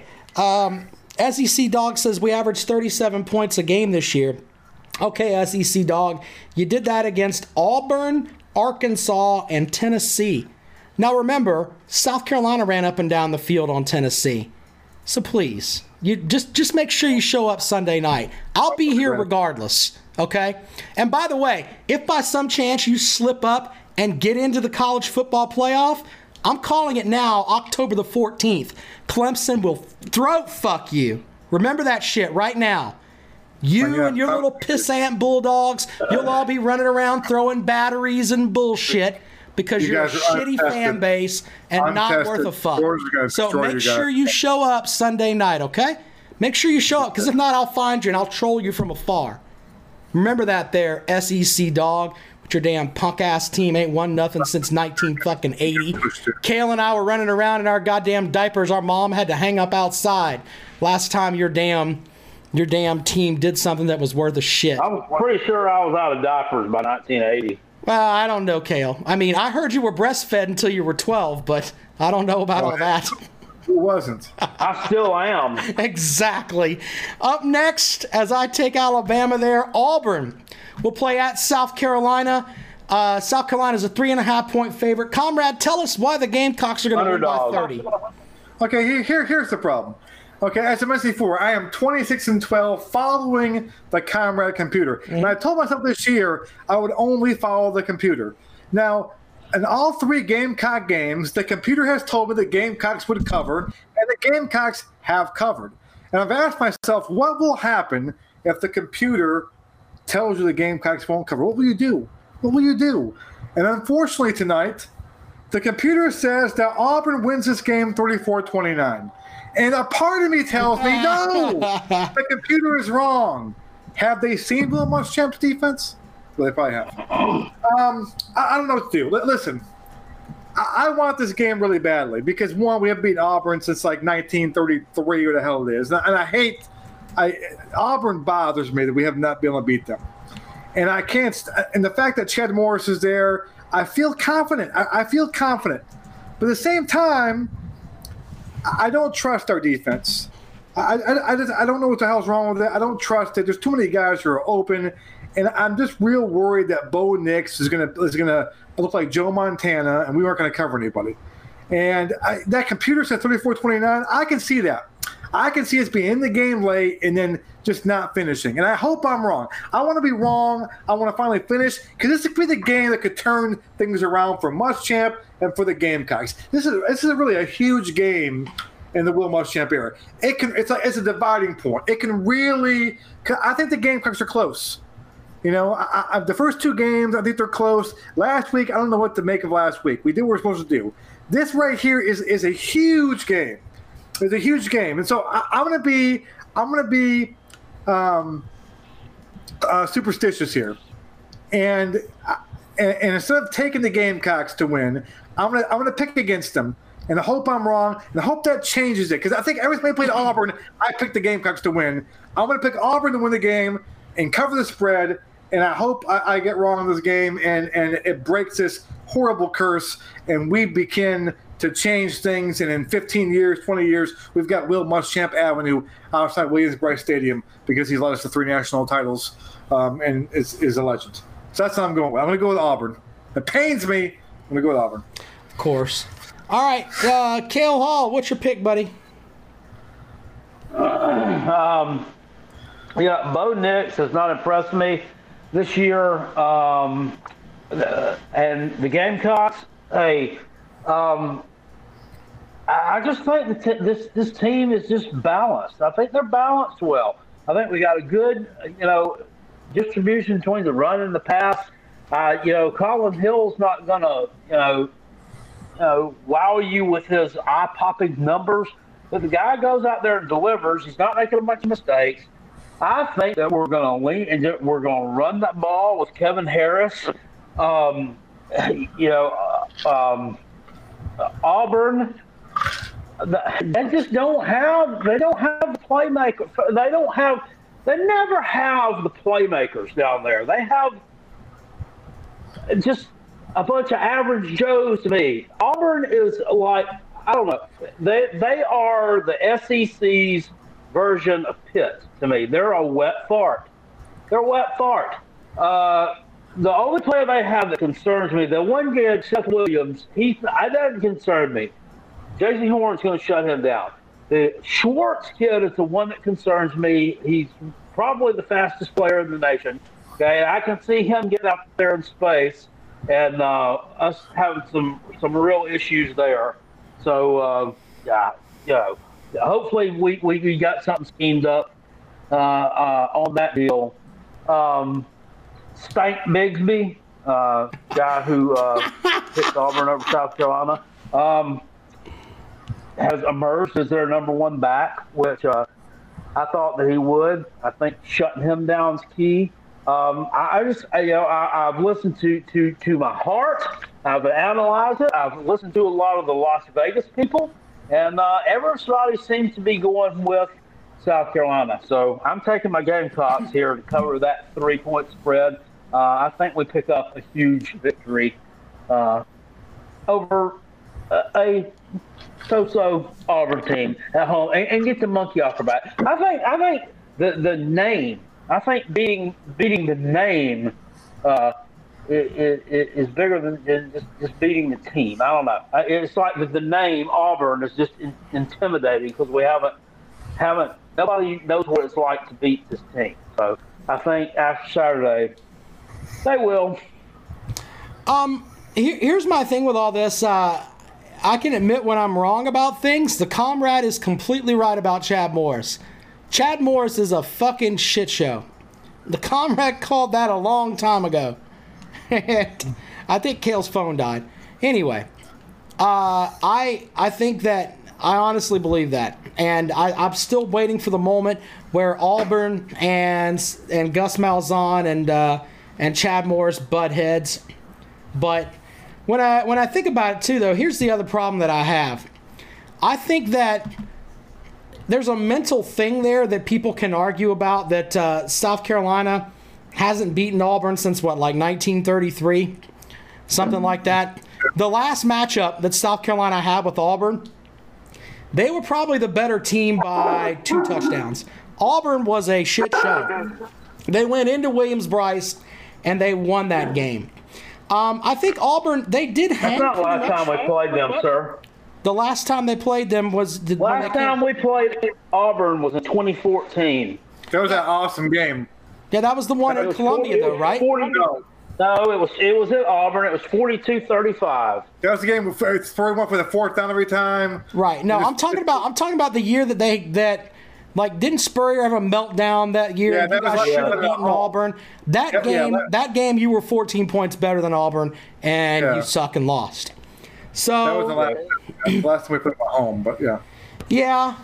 SEC Dog says we averaged 37 points a game this year. Okay, SEC Dog, you did that against Auburn, Arkansas, and Tennessee. Now remember, South Carolina ran up and down the field on Tennessee. So please, you just make sure you show up Sunday night. I'll be here regardless, okay? And by the way, if by some chance you slip up and get into the college football playoff, I'm calling it now, October the 14th. Clemson will throat fuck you. Remember that shit right now. You and your little pissant Bulldogs, you'll all be running around throwing batteries and bullshit because you're a guys are shitty untested. fan base and not Untested. worth a fuck. Georgia's gonna So destroy make you sure guys. you show up Sunday night, okay? Make sure you show up, because if not, I'll find you and I'll troll you from afar. Remember that there, SEC Dog, with your damn punk-ass team ain't won nothing since 1980. Kale and I were running around in our goddamn diapers. Our mom had to hang up outside last time your damn team did something that was worth a shit. I'm pretty sure I was out of diapers by 1980. Well, I don't know, Kale. I mean, I heard you were breastfed until you were 12, but I don't know about all that. Who wasn't? I still am. Exactly. Up next, as I take Alabama there, Auburn will play at South Carolina. South Carolina is a 3.5-point favorite. Comrade, tell us why the Gamecocks are going to win by Underdog. 30. Okay, here's the problem. Okay, as I mentioned before, I am 26-12 following the Comrade computer. And I told myself this year I would only follow the computer. Now, in all 3 Gamecock games, the computer has told me the Gamecocks would cover, and the Gamecocks have covered. And I've asked myself, what will happen if the computer tells you the Gamecocks won't cover? What will you do? What will you do? And unfortunately tonight, the computer says that Auburn wins this game 34-29. And a part of me tells me, no, the computer is wrong. Have they seen Will Muschamp's defense? Well, they probably have. I don't know what to do. Listen, I want this game really badly because, one, we haven't beaten Auburn since like 1933 or the hell it is. And I hate Auburn bothers me that we have not been able to beat them. And I can't – and the fact that Chad Morris is there, I feel confident. I feel confident. But at the same time, I don't trust our defense. I don't know what the hell's wrong with it. I don't trust it. There's too many guys who are open. And I'm just real worried that Bo Nix is gonna look like Joe Montana, and we aren't going to cover anybody. And that computer said 34-29. I can see that. I can see us being in the game late and then just not finishing. And I hope I'm wrong. I want to be wrong. I want to finally finish because this could be the game that could turn things around for Muschamp and for the Gamecocks. This is really a huge game in the Will Muschamp era. It's a dividing point. It can really. I think the Gamecocks are close. You know, the first two games, I think they're close. Last week, I don't know what to make of last week. We did what we're supposed to do. This right here is a huge game. It's a huge game, and so I'm gonna be superstitious here, and instead of taking the Gamecocks to win, I'm gonna pick against them, and I hope I'm wrong, and I hope that changes it because I think every time I played Auburn, I picked the Gamecocks to win. I'm gonna pick Auburn to win the game and cover the spread. And I hope I get wrong in this game and it breaks this horrible curse and we begin to change things. And in 15 years, 20 years, we've got Will Muschamp Avenue outside Williams-Brice Stadium because he's led us to 3 national titles and is a legend. So that's what I'm going with. I'm going to go with Auburn. It pains me. I'm going to go with Auburn. Of course. All right. Cale Hall, what's your pick, buddy? Bo Nix has not impressed me this year, and the Gamecocks. Hey, I just think this team is just balanced. I think they're balanced well. I think we got a good, distribution between the run and the pass. Colin Hill's not gonna, wow you with his eye-popping numbers, but the guy goes out there and delivers. He's not making a bunch of mistakes. I think that we're going to lean and we're going to run that ball with Kevin Harris. Auburn, they just don't have the playmaker. They never have the playmakers down there. They have just a bunch of average Joes to me. Auburn is like, I don't know. They are the SEC's version of Pitt to me. They're a wet fart. They're a wet fart. The only player they have that concerns me, the one guy, Seth Williams, that doesn't concern me. J.C. Horn's going to shut him down. The Schwartz kid is the one that concerns me. He's probably the fastest player in the nation. Okay, I can see him getting out there in space and us having some real issues there. So, hopefully we got something schemed up on that deal. Stank Bigsby, guy who picked Auburn over South Carolina, has emerged as their number one back, which I thought that he would. I think shutting him down is key. I've listened to my heart. I've analyzed it. I've listened to a lot of the Las Vegas people. And everybody seems to be going with South Carolina. So I'm taking my Gamecocks here to cover that 3-point spread. I think we pick up a huge victory over a so-so Auburn team at home and get the monkey off our back. I think the name. I think beating the name is bigger than just beating the team. I don't know. It's like the name Auburn is just intimidating because we haven't. Nobody knows what it's like to beat this team. So I think after Saturday, they will. Here's my thing with all this. I can admit when I'm wrong about things. The comrade is completely right about Chad Morris. Chad Morris is a fucking shit show. The comrade called that a long time ago. I think Cale's phone died. Anyway, I think that I honestly believe that, and I'm still waiting for the moment where Auburn and Gus Malzahn and Chad Morris butt heads. But When I think about it too, though, here's the other problem that I have. I think that there's a mental thing there that people can argue about, that South Carolina hasn't beaten Auburn since, what, like 1933? Something like that. The last matchup that South Carolina had with Auburn, they were probably the better team by 2 touchdowns. Auburn was a shit show. They went into Williams-Brice, and they won that game. I think Auburn, they did hang. That's not the last time we played them, sir. The last time they played them was... Last time we played Auburn was in 2014. That was an awesome game. Yeah, that was the one in Columbia, though, right? No, it was at Auburn. It was 42-35. That was the game where it's 41 for the 4th down every time. Right. No, I'm talking about the year that didn't Spurrier have a meltdown that year? Yeah, that you guys should have beaten Auburn. That game, you were 14 points better than Auburn, and you suck and lost. So that was the last time we put them at home, but yeah. Yeah.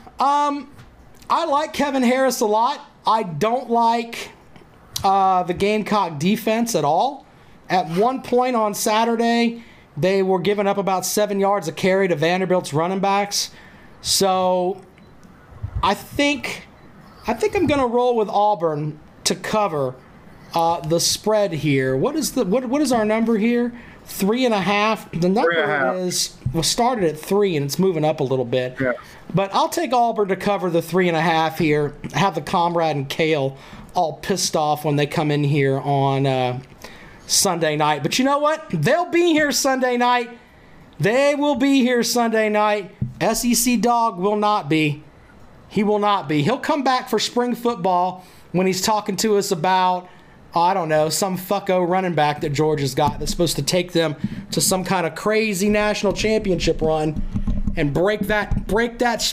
I like Kevin Harris a lot. I don't like the Gamecock defense at all. At one point on Saturday, they were giving up about 7 yards a carry to Vanderbilt's running backs. So I think I'm going to roll with Auburn to cover the spread here. What is our number here? 3.5. The number was started at 3 and it's moving up a little bit. Yeah. But I'll take Auburn to cover the 3.5 here. Have the Comrade and Kale all pissed off when they come in here on Sunday night. But you know what? They'll be here Sunday night. They will be here Sunday night. SEC Dog will not be. He will not be. He'll come back for spring football when he's talking to us about, I don't know, some fucko running back that Georgia's got that's supposed to take them to some kind of crazy national championship run and break that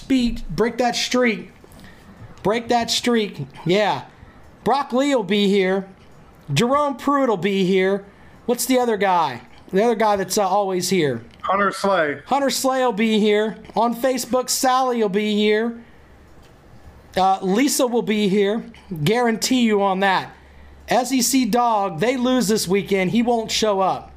streak. Yeah. Brock Lee will be here. Jerome Pruitt will be here. What's the other guy? The other guy that's always here. Hunter Slay. Hunter Slay will be here. On Facebook, Sally will be here. Lisa will be here. Guarantee you on that. SEC Dog, they lose this weekend. He won't show up.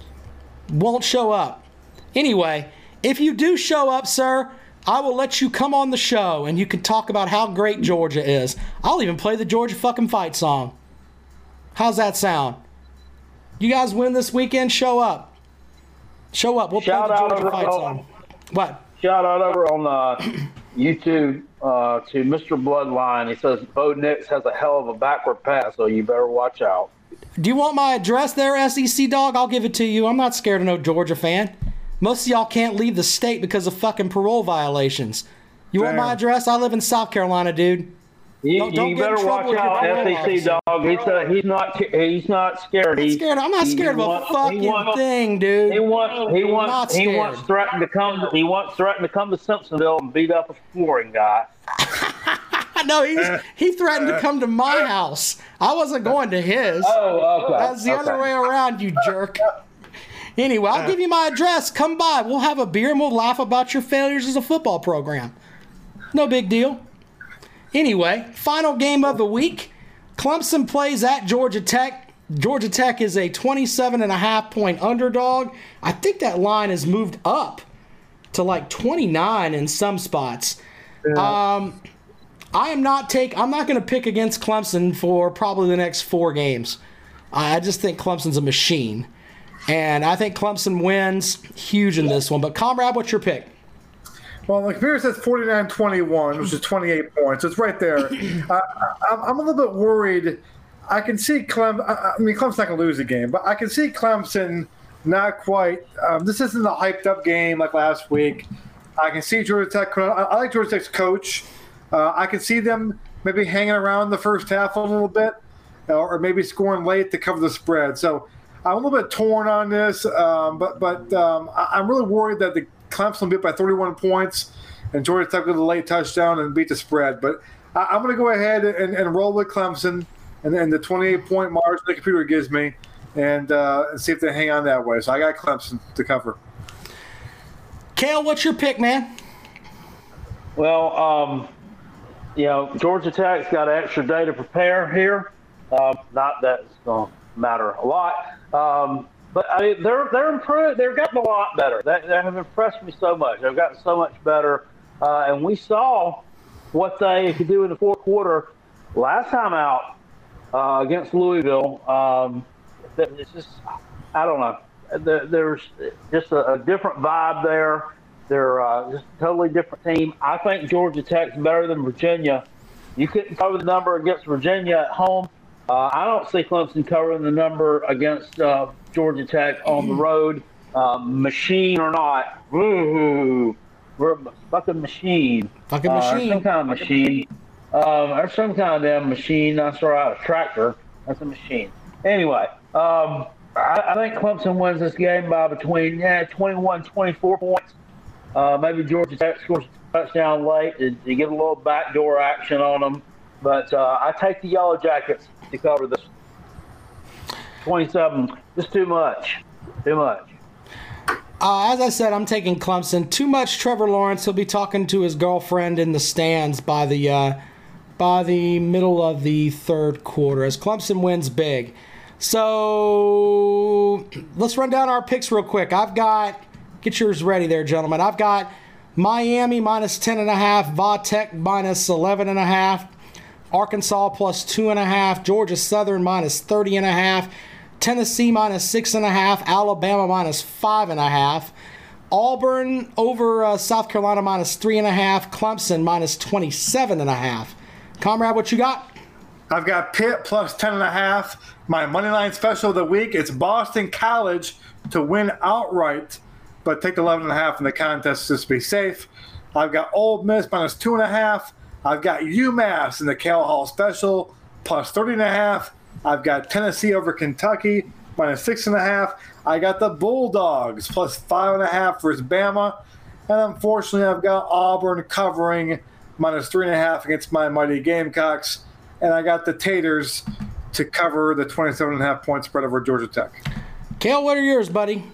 Anyway, if you do show up, sir, I will let you come on the show and you can talk about how great Georgia is. I'll even play the Georgia fucking fight song. How's that sound? You guys win this weekend, show up. We'll play the Georgia fight song. What? Shout out over on YouTube to Mr. Bloodline. He says Bo Nix has a hell of a backward pass, so you better watch out. Do you want my address there, SEC Dog? I'll give it to you. I'm not scared of no Georgia fan. Most of y'all can't leave the state because of fucking parole violations. You want my address? I live in South Carolina, dude. You better watch out, SEC Dog. He said he's not scared. I'm not scared of a fucking thing, dude. He once threatened to come to Simpsonville and beat up a flooring guy. No, he threatened to come to my house. I wasn't going to his. Oh, okay. That's the other way around, you jerk. Anyway, I'll give you my address. Come by. We'll have a beer and we'll laugh about your failures as a football program. No big deal. Anyway, final game of the week. Clemson plays at Georgia Tech. Georgia Tech is a 27.5-point underdog. I think that line has moved up to like 29 in some spots. Yeah. I'm not going to pick against Clemson for probably the next 4 games. I just think Clemson's a machine. And I think Clemson wins huge in this one. But, Comrade, what's your pick? Well, the computer says 49-21, which is 28 points. It's right there. I'm a little bit worried. I can see Clemson's not going to lose the game, but I can see Clemson not quite. This isn't a hyped up game like last week. I can see Georgia Tech. I like Georgia Tech's coach. I can see them maybe hanging around the first half a little bit, or maybe scoring late to cover the spread. So I'm a little bit torn on this, but I'm really worried that the Clemson beat by 31 points, and Georgia Tech with a late touchdown and beat the spread. But I'm going to go ahead and roll with Clemson and the 28-point margin the computer gives me, and see if they hang on that way. So I got Clemson to cover. Kale, what's your pick, man? Well, Georgia Tech's got an extra day to prepare here. Not that it's going to matter a lot. But I mean, they're improved. They've gotten a lot better. They have impressed me so much. They've gotten so much better. And we saw what they could do in the fourth quarter last time out against Louisville. It's just, I don't know. There's just a different vibe there. They're just a totally different team. I think Georgia Tech's better than Virginia. You couldn't cover the number against Virginia at home. I don't see Clemson covering the number against Georgia Tech on the road, machine or not. Woo-hoo. We're a fucking machine. Fucking machine. Some kind of machine. Or some kind of damn machine. That's right, a tractor. That's a machine. Anyway, I think Clemson wins this game by between 21, 24 points. Maybe Georgia Tech scores a touchdown late to get a little backdoor action on them. But I take the Yellow Jackets to cover this. 27, just too much. Too much. As I said, I'm taking Clemson. Too much Trevor Lawrence. He'll be talking to his girlfriend in the stands by the middle of the third quarter as Clemson wins big. So let's run down our picks real quick. Get yours ready there, gentlemen. I've got Miami minus 10.5, Va Tech minus 11.5, Arkansas plus 2.5, Georgia Southern minus 30.5, Tennessee minus 6.5, Alabama minus 5.5, Auburn over South Carolina minus 3.5, Clemson minus 27.5. Comrade, what you got? I've got Pitt plus 10.5. My money line special of the week, it's Boston College to win outright, but take 11.5 in the contest just to be safe. I've got Ole Miss minus 2.5. I've got UMass in the Cal Hall special plus 30.5. I've got Tennessee over Kentucky minus 6.5. I got the Bulldogs plus 5.5 versus Bama. And unfortunately, I've got Auburn covering minus 3.5 against my mighty Gamecocks. And I got the Taters to cover the 27.5 point spread over Georgia Tech. Cale, what are yours, buddy?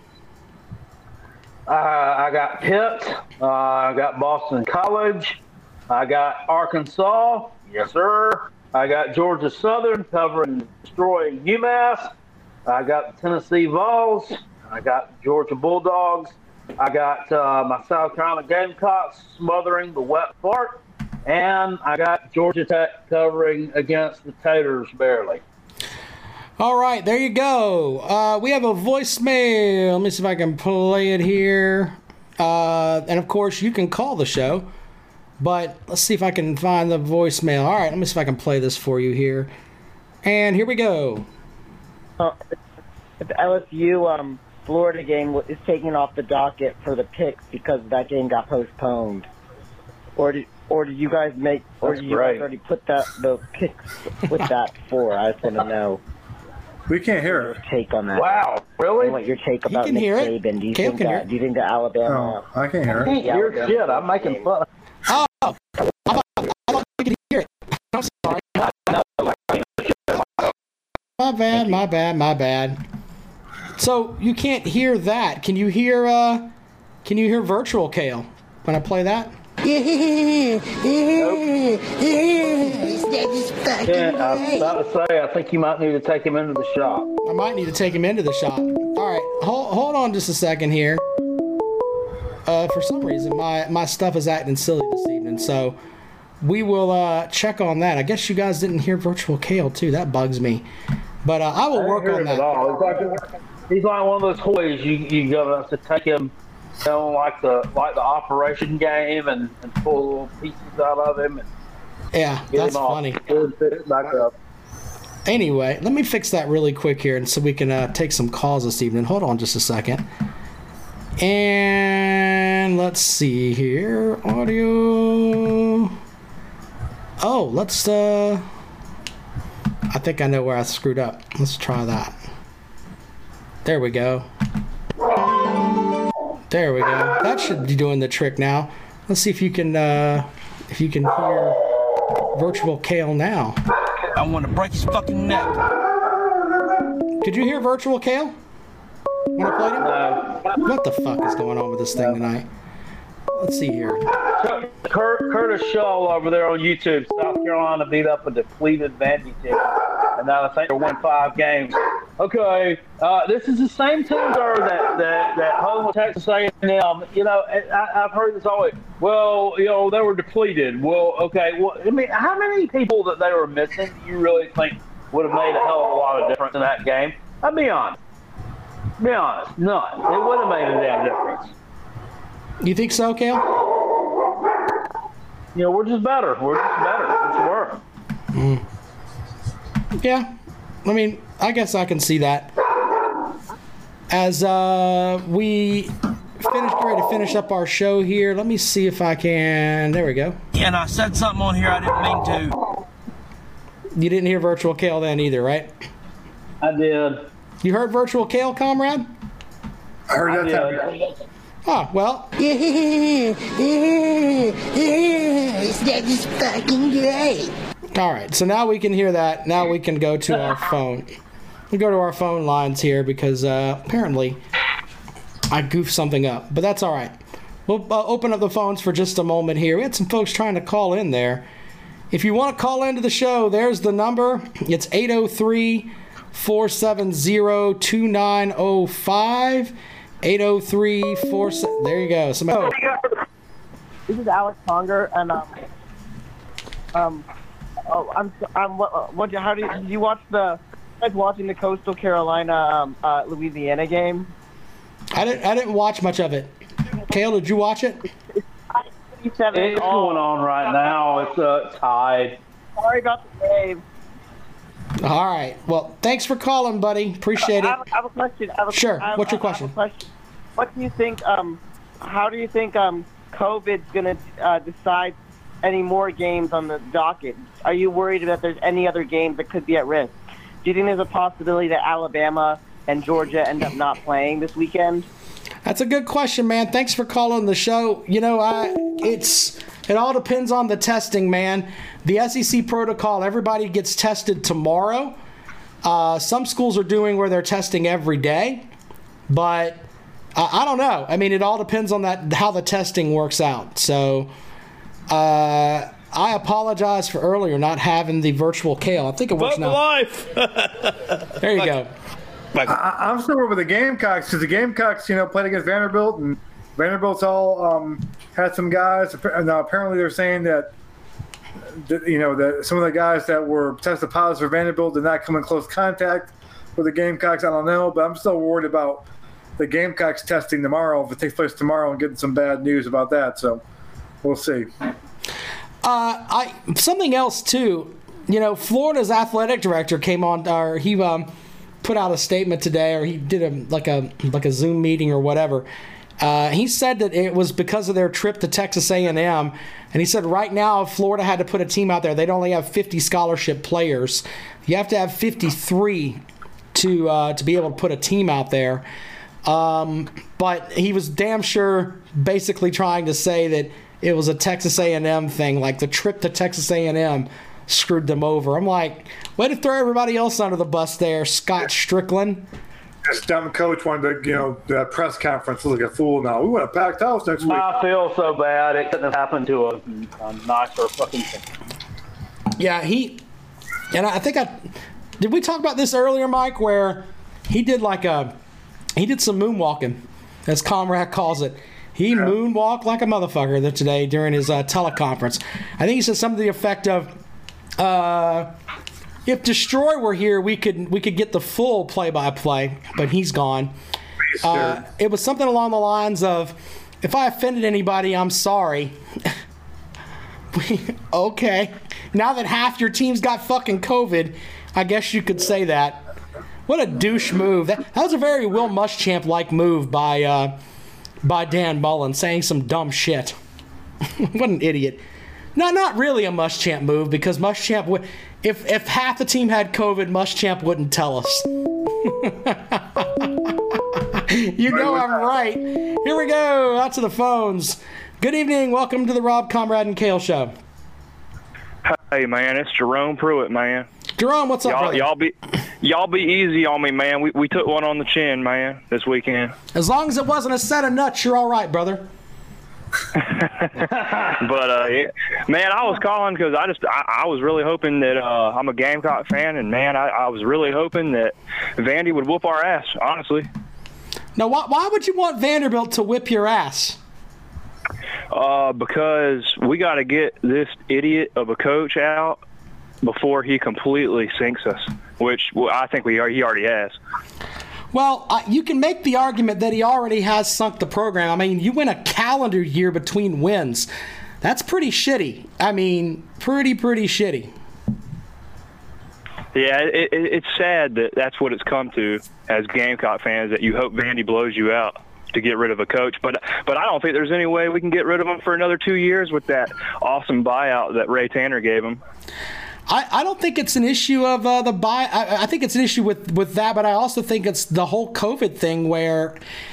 I got Pitt. I got Boston College. I got Arkansas. Yes, sir. I got Georgia Southern covering, destroying UMass. I got the Tennessee Vols. I got Georgia Bulldogs. I got my South Carolina Gamecocks smothering the wet fart. And I got Georgia Tech covering against the Taters barely. All right, there you go. We have a voicemail. Let me see if I can play it here. And, of course, you can call the show. But let's see if I can find the voicemail. All right, let me see if I can play this for you here. And here we go. The LSU Florida game is taken off the docket for the picks because that game got postponed. Or did you guys make? Or did you guys already put the picks with that before? I just want to know. We can't hear your it. take on that. Wow, really? What your take about can Nick hear it. Saban? Do you Cale think can hear that? it. Do you think that Alabama? No, I can't hear I it. can't hear Yeah, shit. I'm making fun. Oh, I thought you could hear it. I'm sorry. My bad. So you can't hear that. Can you hear virtual Cale when I play that? Yeah, I was about to say, I think you might need to take him into the shop. I might need to take him into the shop. All right, hold on just a second here. For some reason, my stuff is acting silly this evening, so we will check on that. I guess you guys didn't hear virtual Cale too. That bugs me, but I will work on that. He's like one of those toys you go to take him, you know, like the operation game and pull little pieces out of him. And Yeah, that's funny. Back up. Anyway, let me fix that really quick here, and so we can take some calls this evening. Hold on just a second. And let's see here. Audio. Oh, let's I think I know where I screwed up. Let's try that. There we go. There we go. That should be doing the trick now. Let's see if you can hear virtual Cale now. I want to break his fucking neck. Could you hear virtual Cale when I played him? What the fuck is going on with this thing tonight? Let's see here. Curtis Shaw over there on YouTube. South Carolina beat up a depleted Vandy team, and now I think they won 5 games. Okay, this is the same team that home with Texas A&M. I've heard this always. Well, they were depleted. Well, okay. Well, I mean, how many people that they were missing do you really think would have made a hell of a lot of difference in that game? I'll be honest. None. It would have made a damn difference. You think so, Kale? We're just better. It's worse. Yeah. I mean, I guess I can see that. As we get ready to finish up our show here, let me see if I can. There we go. And I said something on here I didn't mean to. You didn't hear Virtual Kale then either, right? I did. You heard Virtual Kale, comrade? I heard that. Oh, well. That is fucking great. All right, so now we can hear that. Now we can go to our phone. We go to our phone lines here because apparently I goofed something up, but that's all right. We'll open up the phones for just a moment here. We had some folks trying to call in there. If you want to call into the show, there's the number. It's 803-470-2905. 803-47. There you go. Somebody. This is Alex Conger, and how did you watch watching the Coastal Carolina Louisiana game? I didn't watch much of it. Kale, did you watch it? It's going on right now. It's tied. Sorry about the game. All right. Well, thanks for calling, buddy. Appreciate it. I have a question. Sure. What's your question? What do you think? How do you think COVID's going to decide any more games on the docket? Are you worried that there's any other games that could be at risk? Do you think there's a possibility that Alabama and Georgia end up not playing this weekend? That's a good question, man. Thanks for calling the show. It all depends on the testing, man. The SEC protocol, everybody gets tested tomorrow. Some schools are doing where they're testing every day, but I don't know. I mean, it all depends on how the testing works out. So I apologize for earlier not having the Virtual Kale. I think it works now. Life. There you go. I'm still with the Gamecocks because the Gamecocks, played against Vanderbilt, and Vanderbilt's all had some guys. Now apparently they're saying that some of the guys that were tested positive for Vanderbilt did not come in close contact with the Gamecocks. I don't know, but I'm still worried about the Gamecocks testing tomorrow if it takes place tomorrow and getting some bad news about that. So we'll see. Something else too. Florida's athletic director came on, or he put out a statement today, or he did a Zoom meeting or whatever. He said that it was because of their trip to Texas A&M, and he said right now if Florida had to put a team out there, they'd only have 50 scholarship players. You have to have 53 to be able to put a team out there. But he was damn sure basically trying to say that it was a Texas A&M thing, like the trip to Texas A&M screwed them over. I'm like, way to throw everybody else under the bus there, Scott Strickland. This dumb coach wanted to, the press conference look like a fool now. We want a packed house next week. I feel so bad. It couldn't have happened to a nicer fucking thing. Yeah, I think did we talk about this earlier, Mike, where he did some moonwalking, as Comrade calls it. He moonwalked like a motherfucker today during his teleconference. I think he said something to the effect of, if Destroy were here, we could get the full play-by-play, but he's gone. It was something along the lines of, if I offended anybody, I'm sorry. Okay. Now that half your team's got fucking COVID, I guess you could say that. What a douche move. That was a very Will Muschamp-like move by Dan Mullen, saying some dumb shit. What an idiot. No, not really a Muschamp move, because Muschamp would... If half the team had COVID, Muschamp wouldn't tell us. You know I'm right. Here we go. Out to the phones. Good evening. Welcome to the Rob, Comrade, and Kale Show. Hey, man. It's Jerome Pruitt, man. Jerome, what's up, brother? Y'all be easy on me, man. We took one on the chin, man, this weekend. As long as it wasn't a set of nuts, you're all right, brother. But yeah, man, I was calling because I was really hoping that I'm a Gamecock fan, and man, I was really hoping that Vandy would whoop our ass. Honestly. Now, why would you want Vanderbilt to whip your ass? Because we got to get this idiot of a coach out before he completely sinks us, which I think he already has. Well, you can make the argument that he already has sunk the program. I mean, you win a calendar year between wins. That's pretty shitty. I mean, pretty shitty. Yeah, it's sad that that's what it's come to as Gamecock fans, that you hope Vandy blows you out to get rid of a coach. But I don't think there's any way we can get rid of him for another 2 years with that awesome buyout that Ray Tanner gave him. I don't think it's an issue of the buy. I think it's an issue with that, but I also think it's the whole COVID thing where,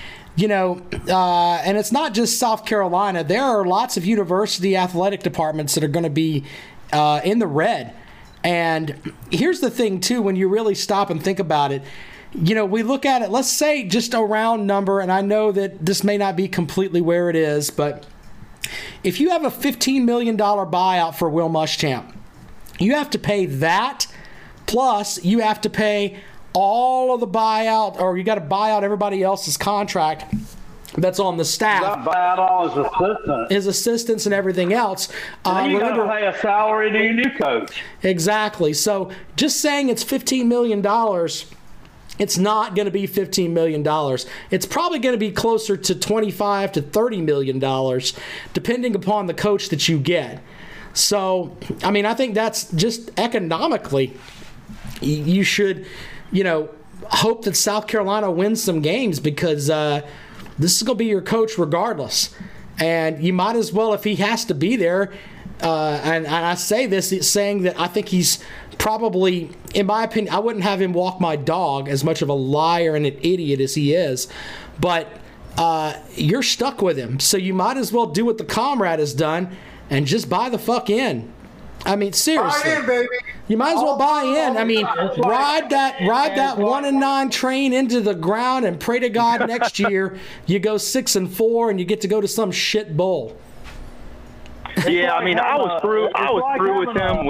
and it's not just South Carolina. There are lots of university athletic departments that are going to be in the red. And here's the thing, too, when you really stop and think about it. We look at it, let's say just a round number, and I know that this may not be completely where it is, but if you have a $15 million buyout for Will Muschamp, you have to pay that, plus you have to pay all of the buyout, or you got to buy out everybody else's contract that's on the staff. You got to buy out all his assistants and everything else. And you got to pay a salary to your new coach. Exactly. So just saying it's $15 million, it's not going to be $15 million. It's probably going to be closer to $25 to $30 million, depending upon the coach that you get. So, I mean, I think that's just economically, you should, hope that South Carolina wins some games, because this is going to be your coach regardless. And you might as well, if he has to be there, and I say this saying that I think he's probably, in my opinion, I wouldn't have him walk my dog, as much of a liar and an idiot as he is. But you're stuck with him. So you might as well do what the comrade has done and just buy the fuck in. I mean, seriously. Buy in, baby. You might as well buy in. I mean, ride that 1-9 train into the ground and pray to God next year you go 6-4 and you get to go to some shit bowl. Yeah, I mean, I was through with him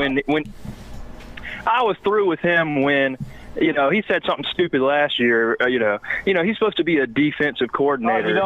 when he said something stupid last year. He's supposed to be a defensive coordinator.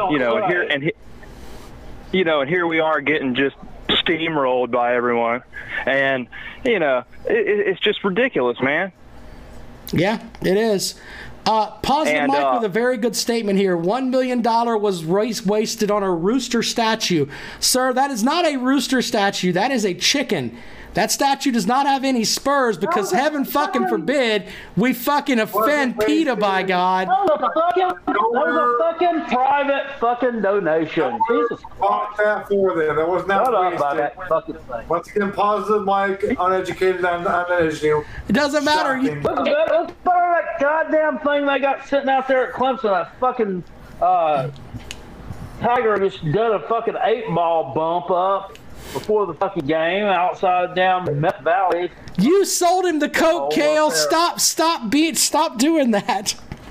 And here we are getting just steamrolled by everyone, and it's just ridiculous, man. Yeah, it is. Positive Mike with a very good statement here. $1 million was wasted on a rooster statue. Sir, that is not a rooster statue. That is a chicken. That statue does not have any spurs, because heaven fucking forbid we fucking offend PETA, by God. That was a fucking private fucking donation. Jesus. Bought that for them. That was not wasted. That fucking thing. Once again, Positive Mike, uneducated on that issue. It doesn't matter. Let's borrow that goddamn thing they got sitting out there at Clemson. That fucking Tiger just did a fucking 8-ball bump up before the fucking game outside down Meth Valley. You sold him the coke, Kale. Stop doing that.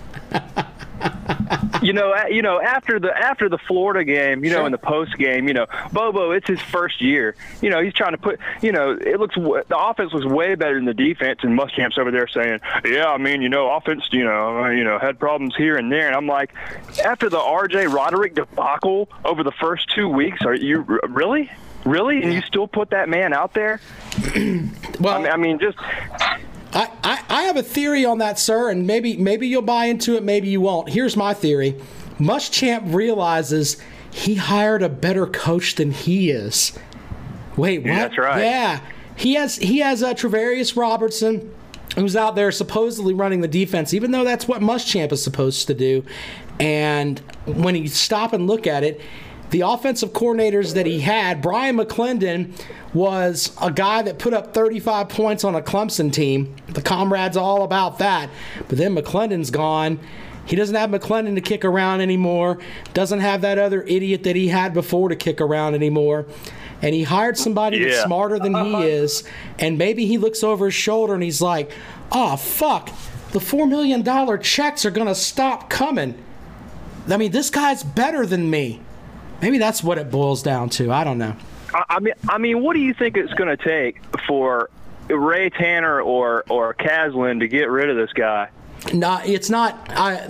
After the Florida game, in the post game, Bobo, it's his first year. He's trying to put, the offense was way better than the defense, and Muschamp's over there saying, yeah, I mean, offense, had problems here and there. And I'm like, after the R.J. Roderick debacle over the first 2 weeks, are you really? Really? And you still put that man out there? Well, I mean, just... I have a theory on that, sir, and maybe you'll buy into it, maybe you won't. Here's my theory. Muschamp realizes he hired a better coach than he is. Wait, what? Yeah, that's right. Yeah. He has Travarius Robertson, who's out there supposedly running the defense, even though that's what Muschamp is supposed to do. And when you stop and look at it, the offensive coordinators that he had, Brian McClendon was a guy that put up 35 points on a Clemson team. The comrade's all about that. But then McClendon's gone. He doesn't have McClendon to kick around anymore. Doesn't have that other idiot that he had before to kick around anymore. And he hired somebody that's smarter than he is. And maybe he looks over his shoulder and he's like, oh, fuck. The $4 million checks are going to stop coming. I mean, this guy's better than me. Maybe that's what it boils down to. I don't know. I mean, what do you think it's going to take for Ray Tanner or Caslin to get rid of this guy? No, it's not. I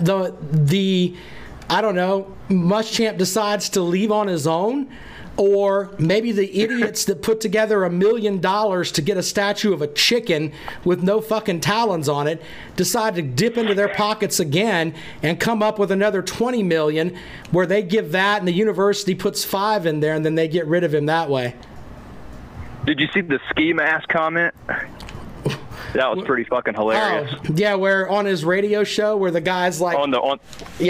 don't know. Muschamp decides to leave on his own, or maybe the idiots that put together $1 million to get a statue of a chicken with no fucking talons on it decide to dip into their pockets again and come up with another $20 million, where they give that and the university puts $5 in there, and then they get rid of him that way. Did you see the ski mask comment? That was pretty fucking hilarious. Oh, yeah, where on his radio show, where the guy's like, on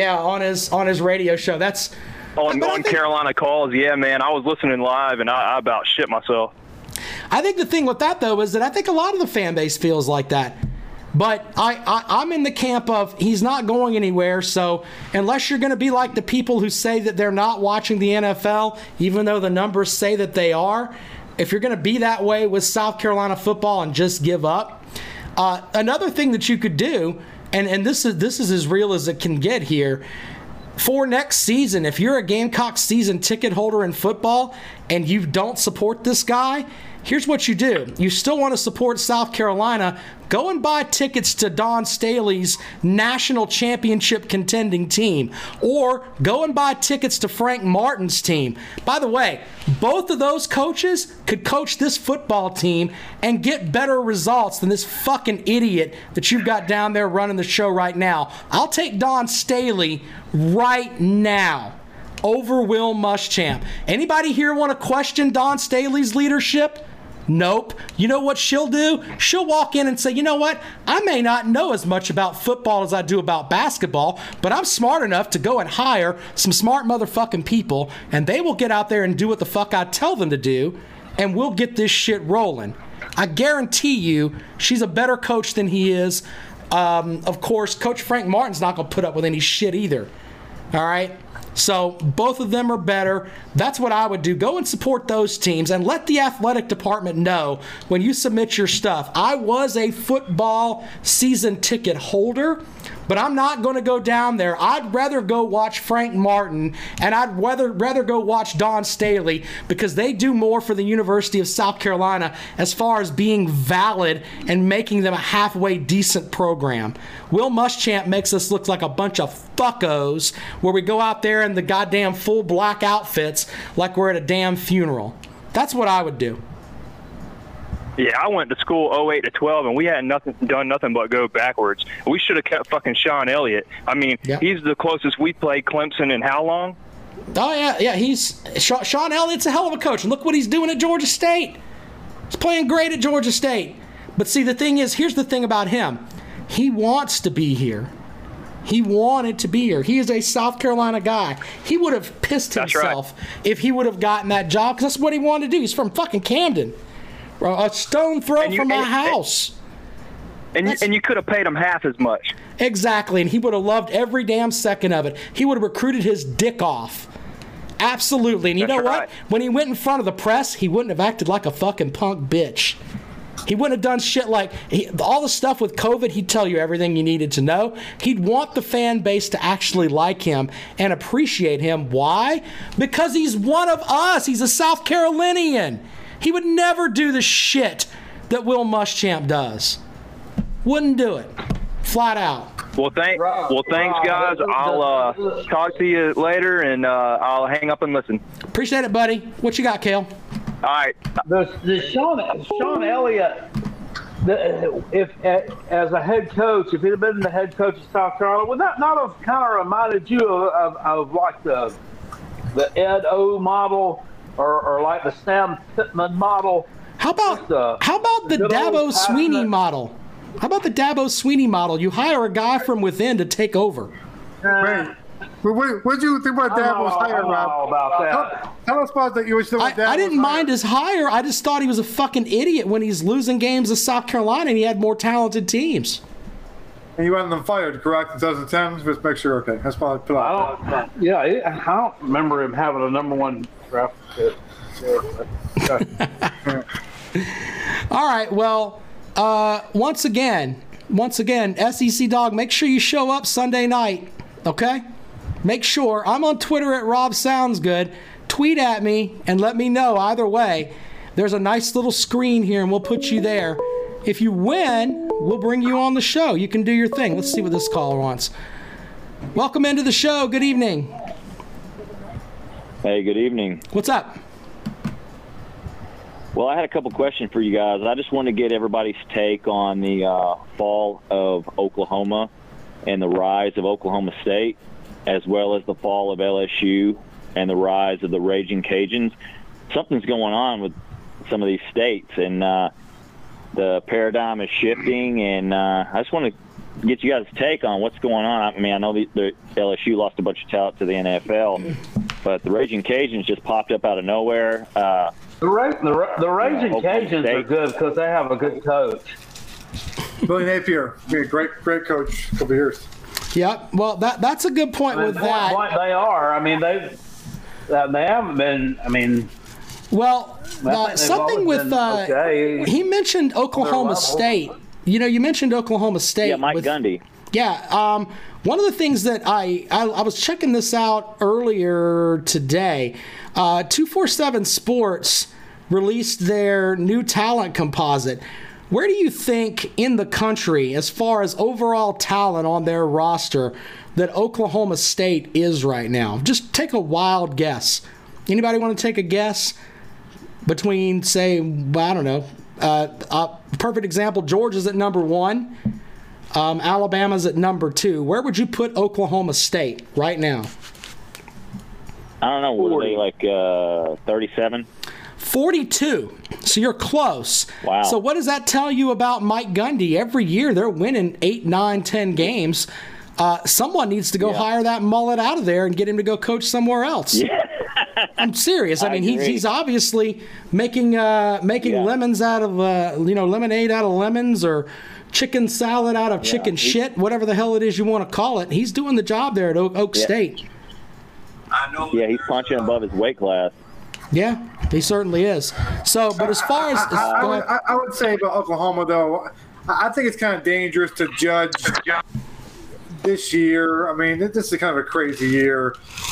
his radio show. That's on Carolina Calls. Yeah, man, I was listening live and I about shit myself. I think the thing with that though is that I think a lot of the fan base feels like that. But I'm in the camp of he's not going anywhere. So unless you're going to be like the people who say that they're not watching the NFL, even though the numbers say that they are, if you're going to be that way with South Carolina football and just give up. Another thing that you could do, and this is as real as it can get here, for next season, if you're a Gamecock season ticket holder in football and you don't support this guy, here's what you do. You still want to support South Carolina, go and buy tickets to Don Staley's national championship contending team, or go and buy tickets to Frank Martin's team. By the way, both of those coaches could coach this football team and get better results than this fucking idiot that you've got down there running the show right now. I'll take Don Staley right now over Will Muschamp. Anybody here want to question Don Staley's leadership? Nope. You know what she'll do? She'll walk in and say, you know what? I may not know as much about football as I do about basketball, but I'm smart enough to go and hire some smart motherfucking people, and they will get out there and do what the fuck I tell them to do, and we'll get this shit rolling. I guarantee you she's a better coach than he is. Of course, Coach Frank Martin's not going to put up with any shit either. All right? So both of them are better. That's what I would do. Go and support those teams and let the athletic department know when you submit your stuff. I was a football season ticket holder, but I'm not going to go down there. I'd rather go watch Frank Martin, and I'd rather go watch Don Staley, because they do more for the University of South Carolina as far as being valid and making them a halfway decent program. Will Muschamp makes us look like a bunch of fuckos where we go out there in the goddamn full black outfits like we're at a damn funeral. That's what I would do. Yeah, I went to school 08 to 12, and we hadn't done nothing but go backwards. We should have kept fucking Sean Elliott. I mean, He's the closest we played Clemson in how long? Oh, yeah. Sean Elliott's a hell of a coach. And look what he's doing at Georgia State. He's playing great at Georgia State. But see, the thing is, here's the thing about him. He wants to be here. He wanted to be here. He is a South Carolina guy. He would have pissed himself if he would have gotten that job, because that's what he wanted to do. He's from fucking Camden. A stone throw from my house. And you could have paid him half as much. Exactly, and he would have loved every damn second of it. He would have recruited his dick off. Absolutely. And you know what? When he went in front of the press, he wouldn't have acted like a fucking punk bitch. He wouldn't have done shit like all the stuff with COVID. He'd tell you everything you needed to know. He'd want the fan base to actually like him and appreciate him. Why? Because he's one of us. He's a South Carolinian. He would never do the shit that Will Muschamp does. Wouldn't do it. Flat out. Well, thanks, guys. I'll talk to you later, and I'll hang up and listen. Appreciate it, buddy. What you got, Kale? All right. The Sean Elliott, as a head coach, if he'd have been the head coach of South Carolina, would that not have kind of reminded you of like the Ed O model or like the Sam Pittman model? How about the Dabo Swinney model? How about the Dabo Swinney model? You hire a guy from within to take over. What do you think about Dabo's hire, Rob? About that. Tell us about that. I didn't mind his hire. I just thought he was a fucking idiot when he's losing games to South Carolina and he had more talented teams. And you wanted them fired, correct, in 2010? Just make sure, okay. That's probably put out. I don't remember him having a number one draft pick. All right, well, once again, SEC Dog, make sure you show up Sunday night, okay? make sure I'm on Twitter at Rob Sounds Good. Tweet at me and let me know either way. There's a nice little screen here, and we'll put you there. If you win, we'll bring you on the show. You can do your thing. Let's see what this caller wants. Welcome into the show. Good evening. Hey, good evening. What's up? Well, I had a couple questions for you guys. I just wanted to get everybody's take on the fall of Oklahoma and the rise of Oklahoma State, as well as the fall of LSU and the rise of the Raging Cajuns. Something's going on with some of these states, and the paradigm is shifting, and I just want to get you guys' take on what's going on. I mean, I know the LSU lost a bunch of talent to the NFL, but the Raging Cajuns just popped up out of nowhere. The Raging Cajuns are good because they have a good coach. Billy Napier, be a great coach. A couple years. Yep. Well, that's a good point with that. They are. I mean, they haven't been. I mean. Well, something with he mentioned Oklahoma State. You know, you mentioned Oklahoma State. Yeah, Mike Gundy. Yeah. One of the things that I was checking this out earlier today. 247 Sports released their new talent composite. Where do you think in the country, as far as overall talent on their roster, that Oklahoma State is right now? Just take a wild guess. Anybody want to take a guess? Between, say, I don't know, perfect example, Georgia's at number 1, Alabama's at number 2. Where would you put Oklahoma State right now? I don't know, what are they, like 37? 42. So you're close. Wow. So what does that tell you about Mike Gundy? Every year they're winning 8, 9, 10 games. Someone needs to go hire that mullet out of there and get him to go coach somewhere else. Yeah. I'm serious. I mean, he's obviously making lemons out of lemonade out of lemons, or chicken salad out of chicken shit, whatever the hell it is you want to call it. He's doing the job there at Oak State. I know. Yeah, he's punching above his weight class. Yeah, he certainly is. So, but as far as I would say about Oklahoma, though, I think it's kind of dangerous to judge this year. I mean, this is kind of a crazy year.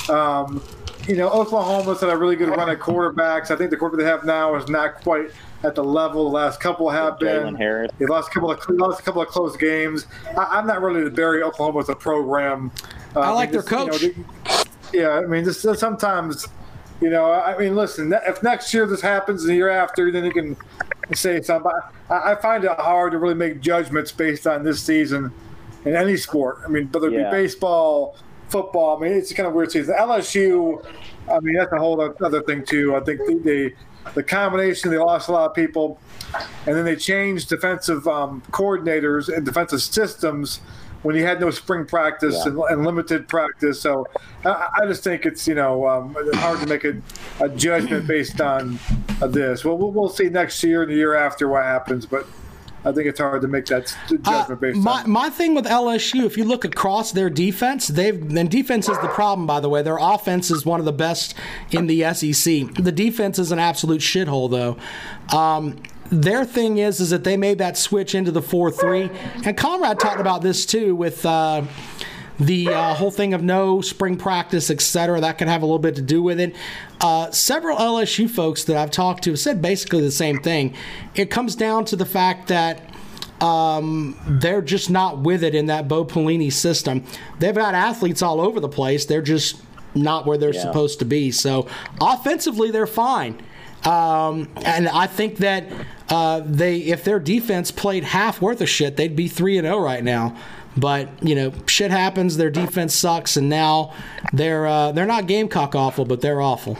Oklahoma's had a really good run at quarterbacks. I think the quarterback they have now is not quite at the level the last couple have been. Harris. They lost a couple of close games. I'm not really to bury Oklahoma as a program. I like their coach. I mean, just sometimes, listen, if next year this happens and the year after, then you can say something. I find it hard to really make judgments based on this season in any sport. I mean, whether it be baseball, football. I mean, it's kind of weird season. LSU, I mean, that's a whole other thing too. I think the combination, they lost a lot of people, and then they changed defensive coordinators and defensive systems when you had no spring practice and limited practice. So I just think it's hard to make a judgment based on this. Well, we'll see next year and the year after what happens, but I think it's hard to make that judgment based on. My thing with LSU, if you look across their defense, and defense is the problem, by the way. Their offense is one of the best in the SEC. The defense is an absolute shithole, though. Their thing is that they made that switch into the 4-3. And Conrad talked about this, too, with the whole thing of no spring practice, et cetera. That could have a little bit to do with it. Several LSU folks that I've talked to have said basically the same thing. It comes down to the fact that they're just not with it in that Bo Pelini system. They've got athletes all over the place. They're just not where they're supposed to be. So offensively, they're fine. And I think that if their defense played half worth of shit, they'd be 3-0 right now. But shit happens. Their defense sucks, and now they're not Gamecock awful, but they're awful.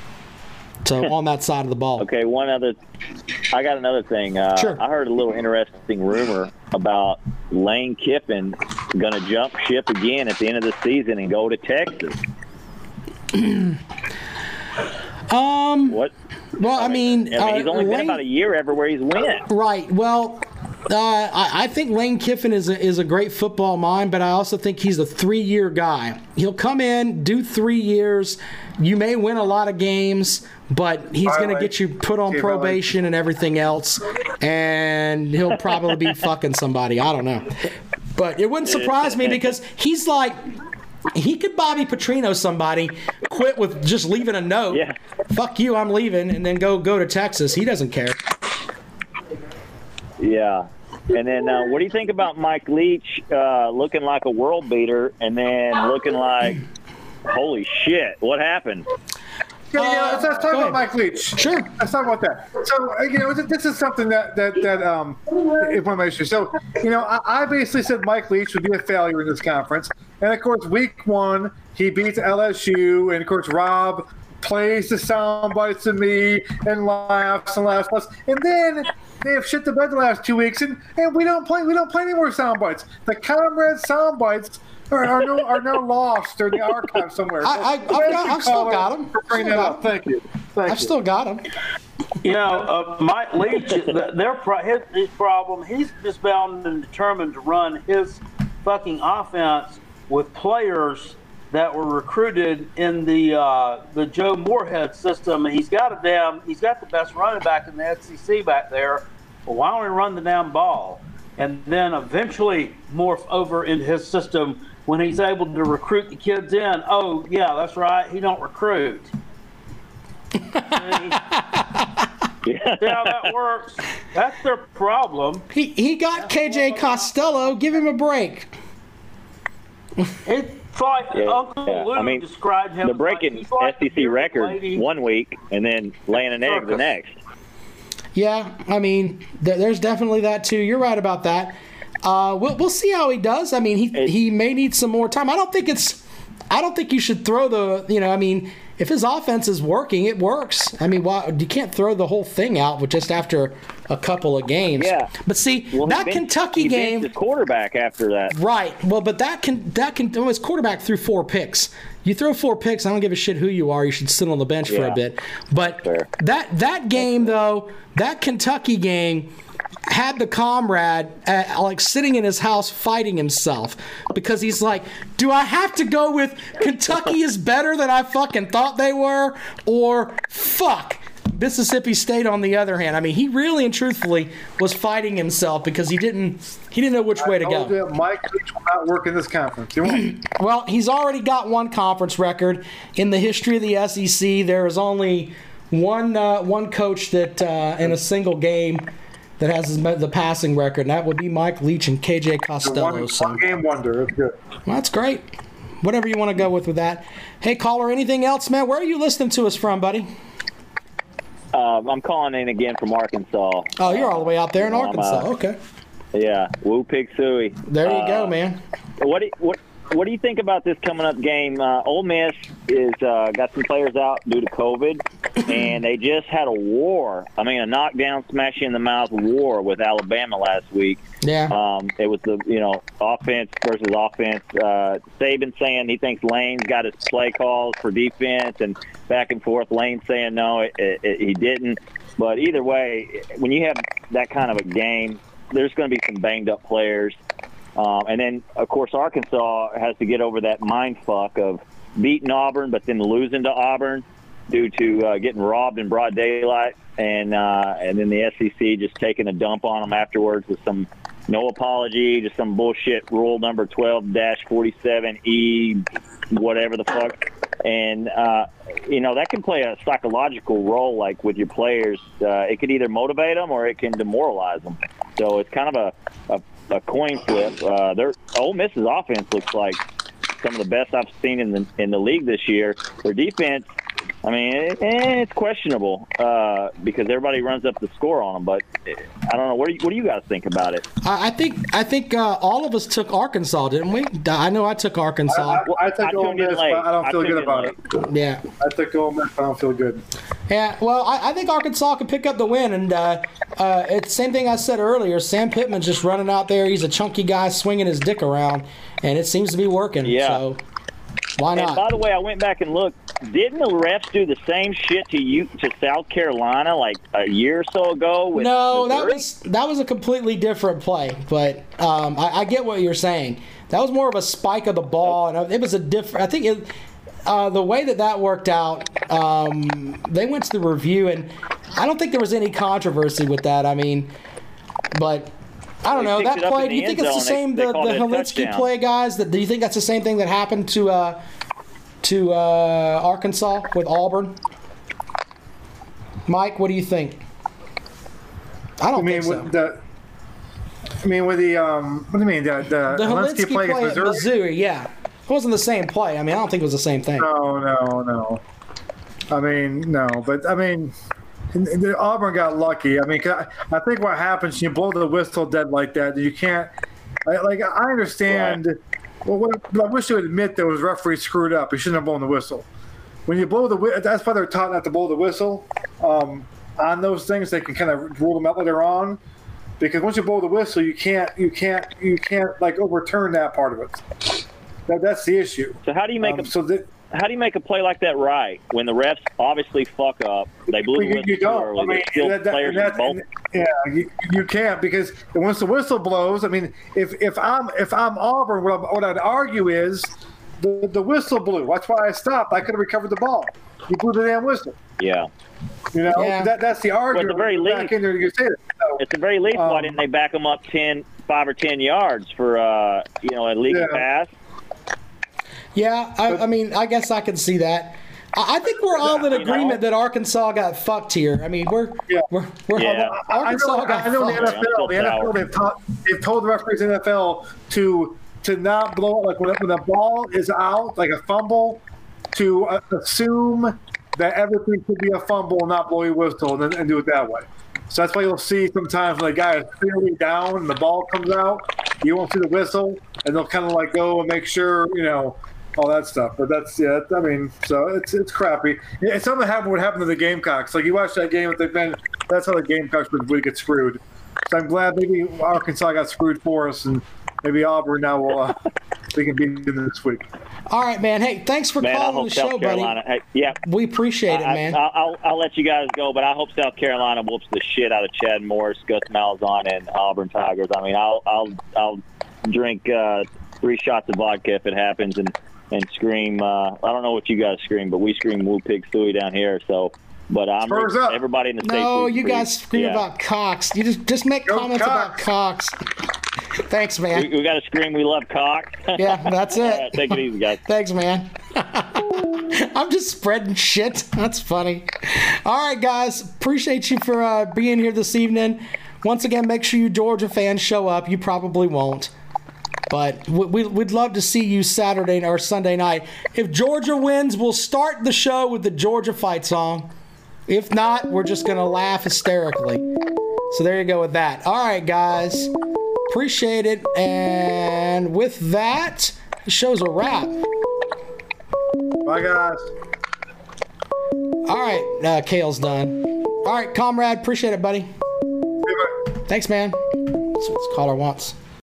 So on that side of the ball. Okay, I got another thing. Sure. I heard a little interesting rumor about Lane Kiffin going to jump ship again at the end of the season and go to Texas. What? Well, I mean he's only been about a year everywhere he's went. Right. Well, I think Lane Kiffin is a great football mind, but I also think he's a 3-year guy. He'll come in, do 3 years. You may win a lot of games, but he's going to get you put on probation and everything else, and he'll probably be fucking somebody. I don't know. But it wouldn't surprise me because he's like he could Bobby Petrino somebody, quit with just leaving a note. Yeah. Fuck you, I'm leaving, and then go to Texas. He doesn't care. Yeah. And then what do you think about Mike Leach looking like a world beater and then looking like, holy shit, what happened? Yeah, let's talk about Mike Leach. Sure. Let's talk about that. So, this is something that is one of my issues. So, I basically said Mike Leach would be a failure in this conference. And, of course, week 1, he beats LSU. And, of course, Rob plays the sound bites to me and laughs. And then they have shit the bed the last 2 weeks. And we don't play any more sound bites. The Comrade sound bites are now lost. They're in the archive somewhere. I've still got them. Thank you. I've still got them. Mike Leach, his problem, he's just bound and determined to run his fucking offense with players that were recruited in the Joe Moorhead system. He's got the best running back in the SEC back there. Well, why don't we run the damn ball? And then eventually morph over into his system when he's able to recruit the kids in. Oh, yeah, that's right. He don't recruit. See how that works? That's their problem. He got KJ Costello. Give him a break. It's like Uncle Lou described him. The breaking SEC record 1 week and then laying an egg the next. Yeah, I mean, there's definitely that too. You're right about that. We'll see how he does. I mean, he may need some more time. I don't think you should throw the. If his offense is working, it works. I mean, you can't throw the whole thing out with just after a couple of games. Yeah. But see, Kentucky game. He quarterback after that. Right. Well, but that can his quarterback threw 4 picks. You throw 4 picks, I don't give a shit who you are. You should sit on the bench for a bit. But that game though, that Kentucky game had the Comrade sitting in his house fighting himself because he's like, do I have to go with Kentucky is better than I fucking thought they were, or fuck Mississippi State on the other hand? I mean, he really and truthfully was fighting himself because he didn't know which way to go. Mike Leach will not work in this conference. Well, he's already got one conference record in the history of the SEC. There is only one coach that in a single game that has the passing record, and that would be Mike Leach and KJ Costello. One game wonder. That's good. Well, that's great. Whatever you want to go with that. Hey, caller, anything else, man? Where are you listening to us from, buddy? I'm calling in again from Arkansas. Oh, you're all the way out there in Arkansas. Okay. Yeah, Woo Pig Suey. There you go, man. What do you think about this coming up game? Ole Miss is got some players out due to COVID, and they just had a knockdown, smash in the mouth war with Alabama last week. Yeah. It was the offense versus offense. Saban saying he thinks Lane's got his play calls for defense, and back and forth. Lane saying no, he didn't. But either way, when you have that kind of a game, there's going to be some banged up players. And then, of course, Arkansas has to get over that mind fuck of beating Auburn, but then losing to Auburn due to getting robbed in broad daylight, and then the SEC just taking a dump on them afterwards with no apology, just some bullshit rule number 12-47E, whatever the fuck. And, that can play a psychological role, like with your players. It could either motivate them or it can demoralize them. So it's kind of a coin flip. Ole Miss's offense looks like some of the best I've seen in the league this year. Their defense, I mean, it's questionable because everybody runs up the score on them. But I don't know. What do you guys think about it? I think all of us took Arkansas, didn't we? I know I took Arkansas. I took Ole Miss, but I don't feel good about it. Yeah. I took Ole Miss, but I don't feel good. Yeah, well, I think Arkansas can pick up the win, and it's the same thing I said earlier. Sam Pittman's just running out there. He's a chunky guy swinging his dick around, and it seems to be working. Yeah. So why not? And by the way, I went back and looked. Didn't the refs do the same shit to South Carolina like a year or so ago? No, that was a completely different play. But I get what you're saying. That was more of a spike of the ball, and it was a different. I think the way that worked out, they went to the review, and I don't think there was any controversy with that. I mean, but I don't know He that picked it up play. in Do you the think end it's the zone. same They the called it a Holinsky touchdown. play, guys? Do you think that's the same thing that happened to Arkansas with Auburn? Mike, what do you think? I don't think so. With the what do you mean? The Holinsky play against at Missouri, yeah. It wasn't the same play. I mean, I don't think it was the same thing. No. I mean, no. But, I mean, Auburn got lucky. I mean, I think what happens, you blow the whistle dead like that, you can't – I understand – well, I wish you would admit that was referee screwed up. He shouldn't have blown the whistle. When you blow the whistle, that's why they're taught not to blow the whistle on those things. They can kind of rule them out later on. Because once you blow the whistle, you can't like overturn that part of it. That's the issue. So how do you make how do you make a play like that right when the refs obviously fuck up? They blew the whistle too early. There's still players in both. Yeah, you can't, because once the whistle blows, I mean, if I'm Auburn, what I'd argue is the whistle blew. That's why I stopped. I could have recovered the ball. You blew the damn whistle. Yeah. You know, that's the argument. At the very least, back in there, you say it. So, at the very least, why didn't they back them up 5 or 10 yards for a legal pass? Yeah, I mean, I guess I can see that. I think we're all in agreement that Arkansas got fucked here. I mean, we're Arkansas got I know fucked. the NFL they've told the referees in the NFL to not blow it, like when the ball is out, like a fumble, to assume that everything could be a fumble and not blow your whistle and do it that way. So that's why you'll see sometimes when the guy is clearly down and the ball comes out, you won't see the whistle, and they'll kind of like go and make sure, all that stuff. But that's, I mean, so it's crappy. It's something that would happen to the Gamecocks. Like you watch that game, that's how the Gamecocks would get screwed. So I'm glad maybe Arkansas got screwed for us, and maybe Auburn now will they can beat them this week. All right, man. Hey, thanks for calling the show, buddy. Hey, we appreciate it, man. I'll let you guys go, but I hope South Carolina whoops the shit out of Chad Morris, Gus Malzahn, and Auburn Tigers. I mean, I'll drink 3 shots of vodka if it happens, and scream. I don't know what you guys scream, but we scream "Woo Pig Suey" down here. So, but everybody in the States. No, you guys scream about Cox. You just make comments about Cox. Thanks, man. We got to scream we love Cox. Yeah, that's it. All right, take it easy, guys. Thanks, man. I'm just spreading shit. That's funny. All right, guys. Appreciate you for being here this evening. Once again, make sure you Georgia fans show up. You probably won't. But we'd love to see you Saturday or Sunday night. If Georgia wins, we'll start the show with the Georgia fight song. If not, we're just going to laugh hysterically. So there you go with that. All right, guys. Appreciate it. And with that, the show's a wrap. Bye, guys. All right, Kale's done. All right, comrade. Appreciate it, buddy. Thanks, man. That's what this caller wants.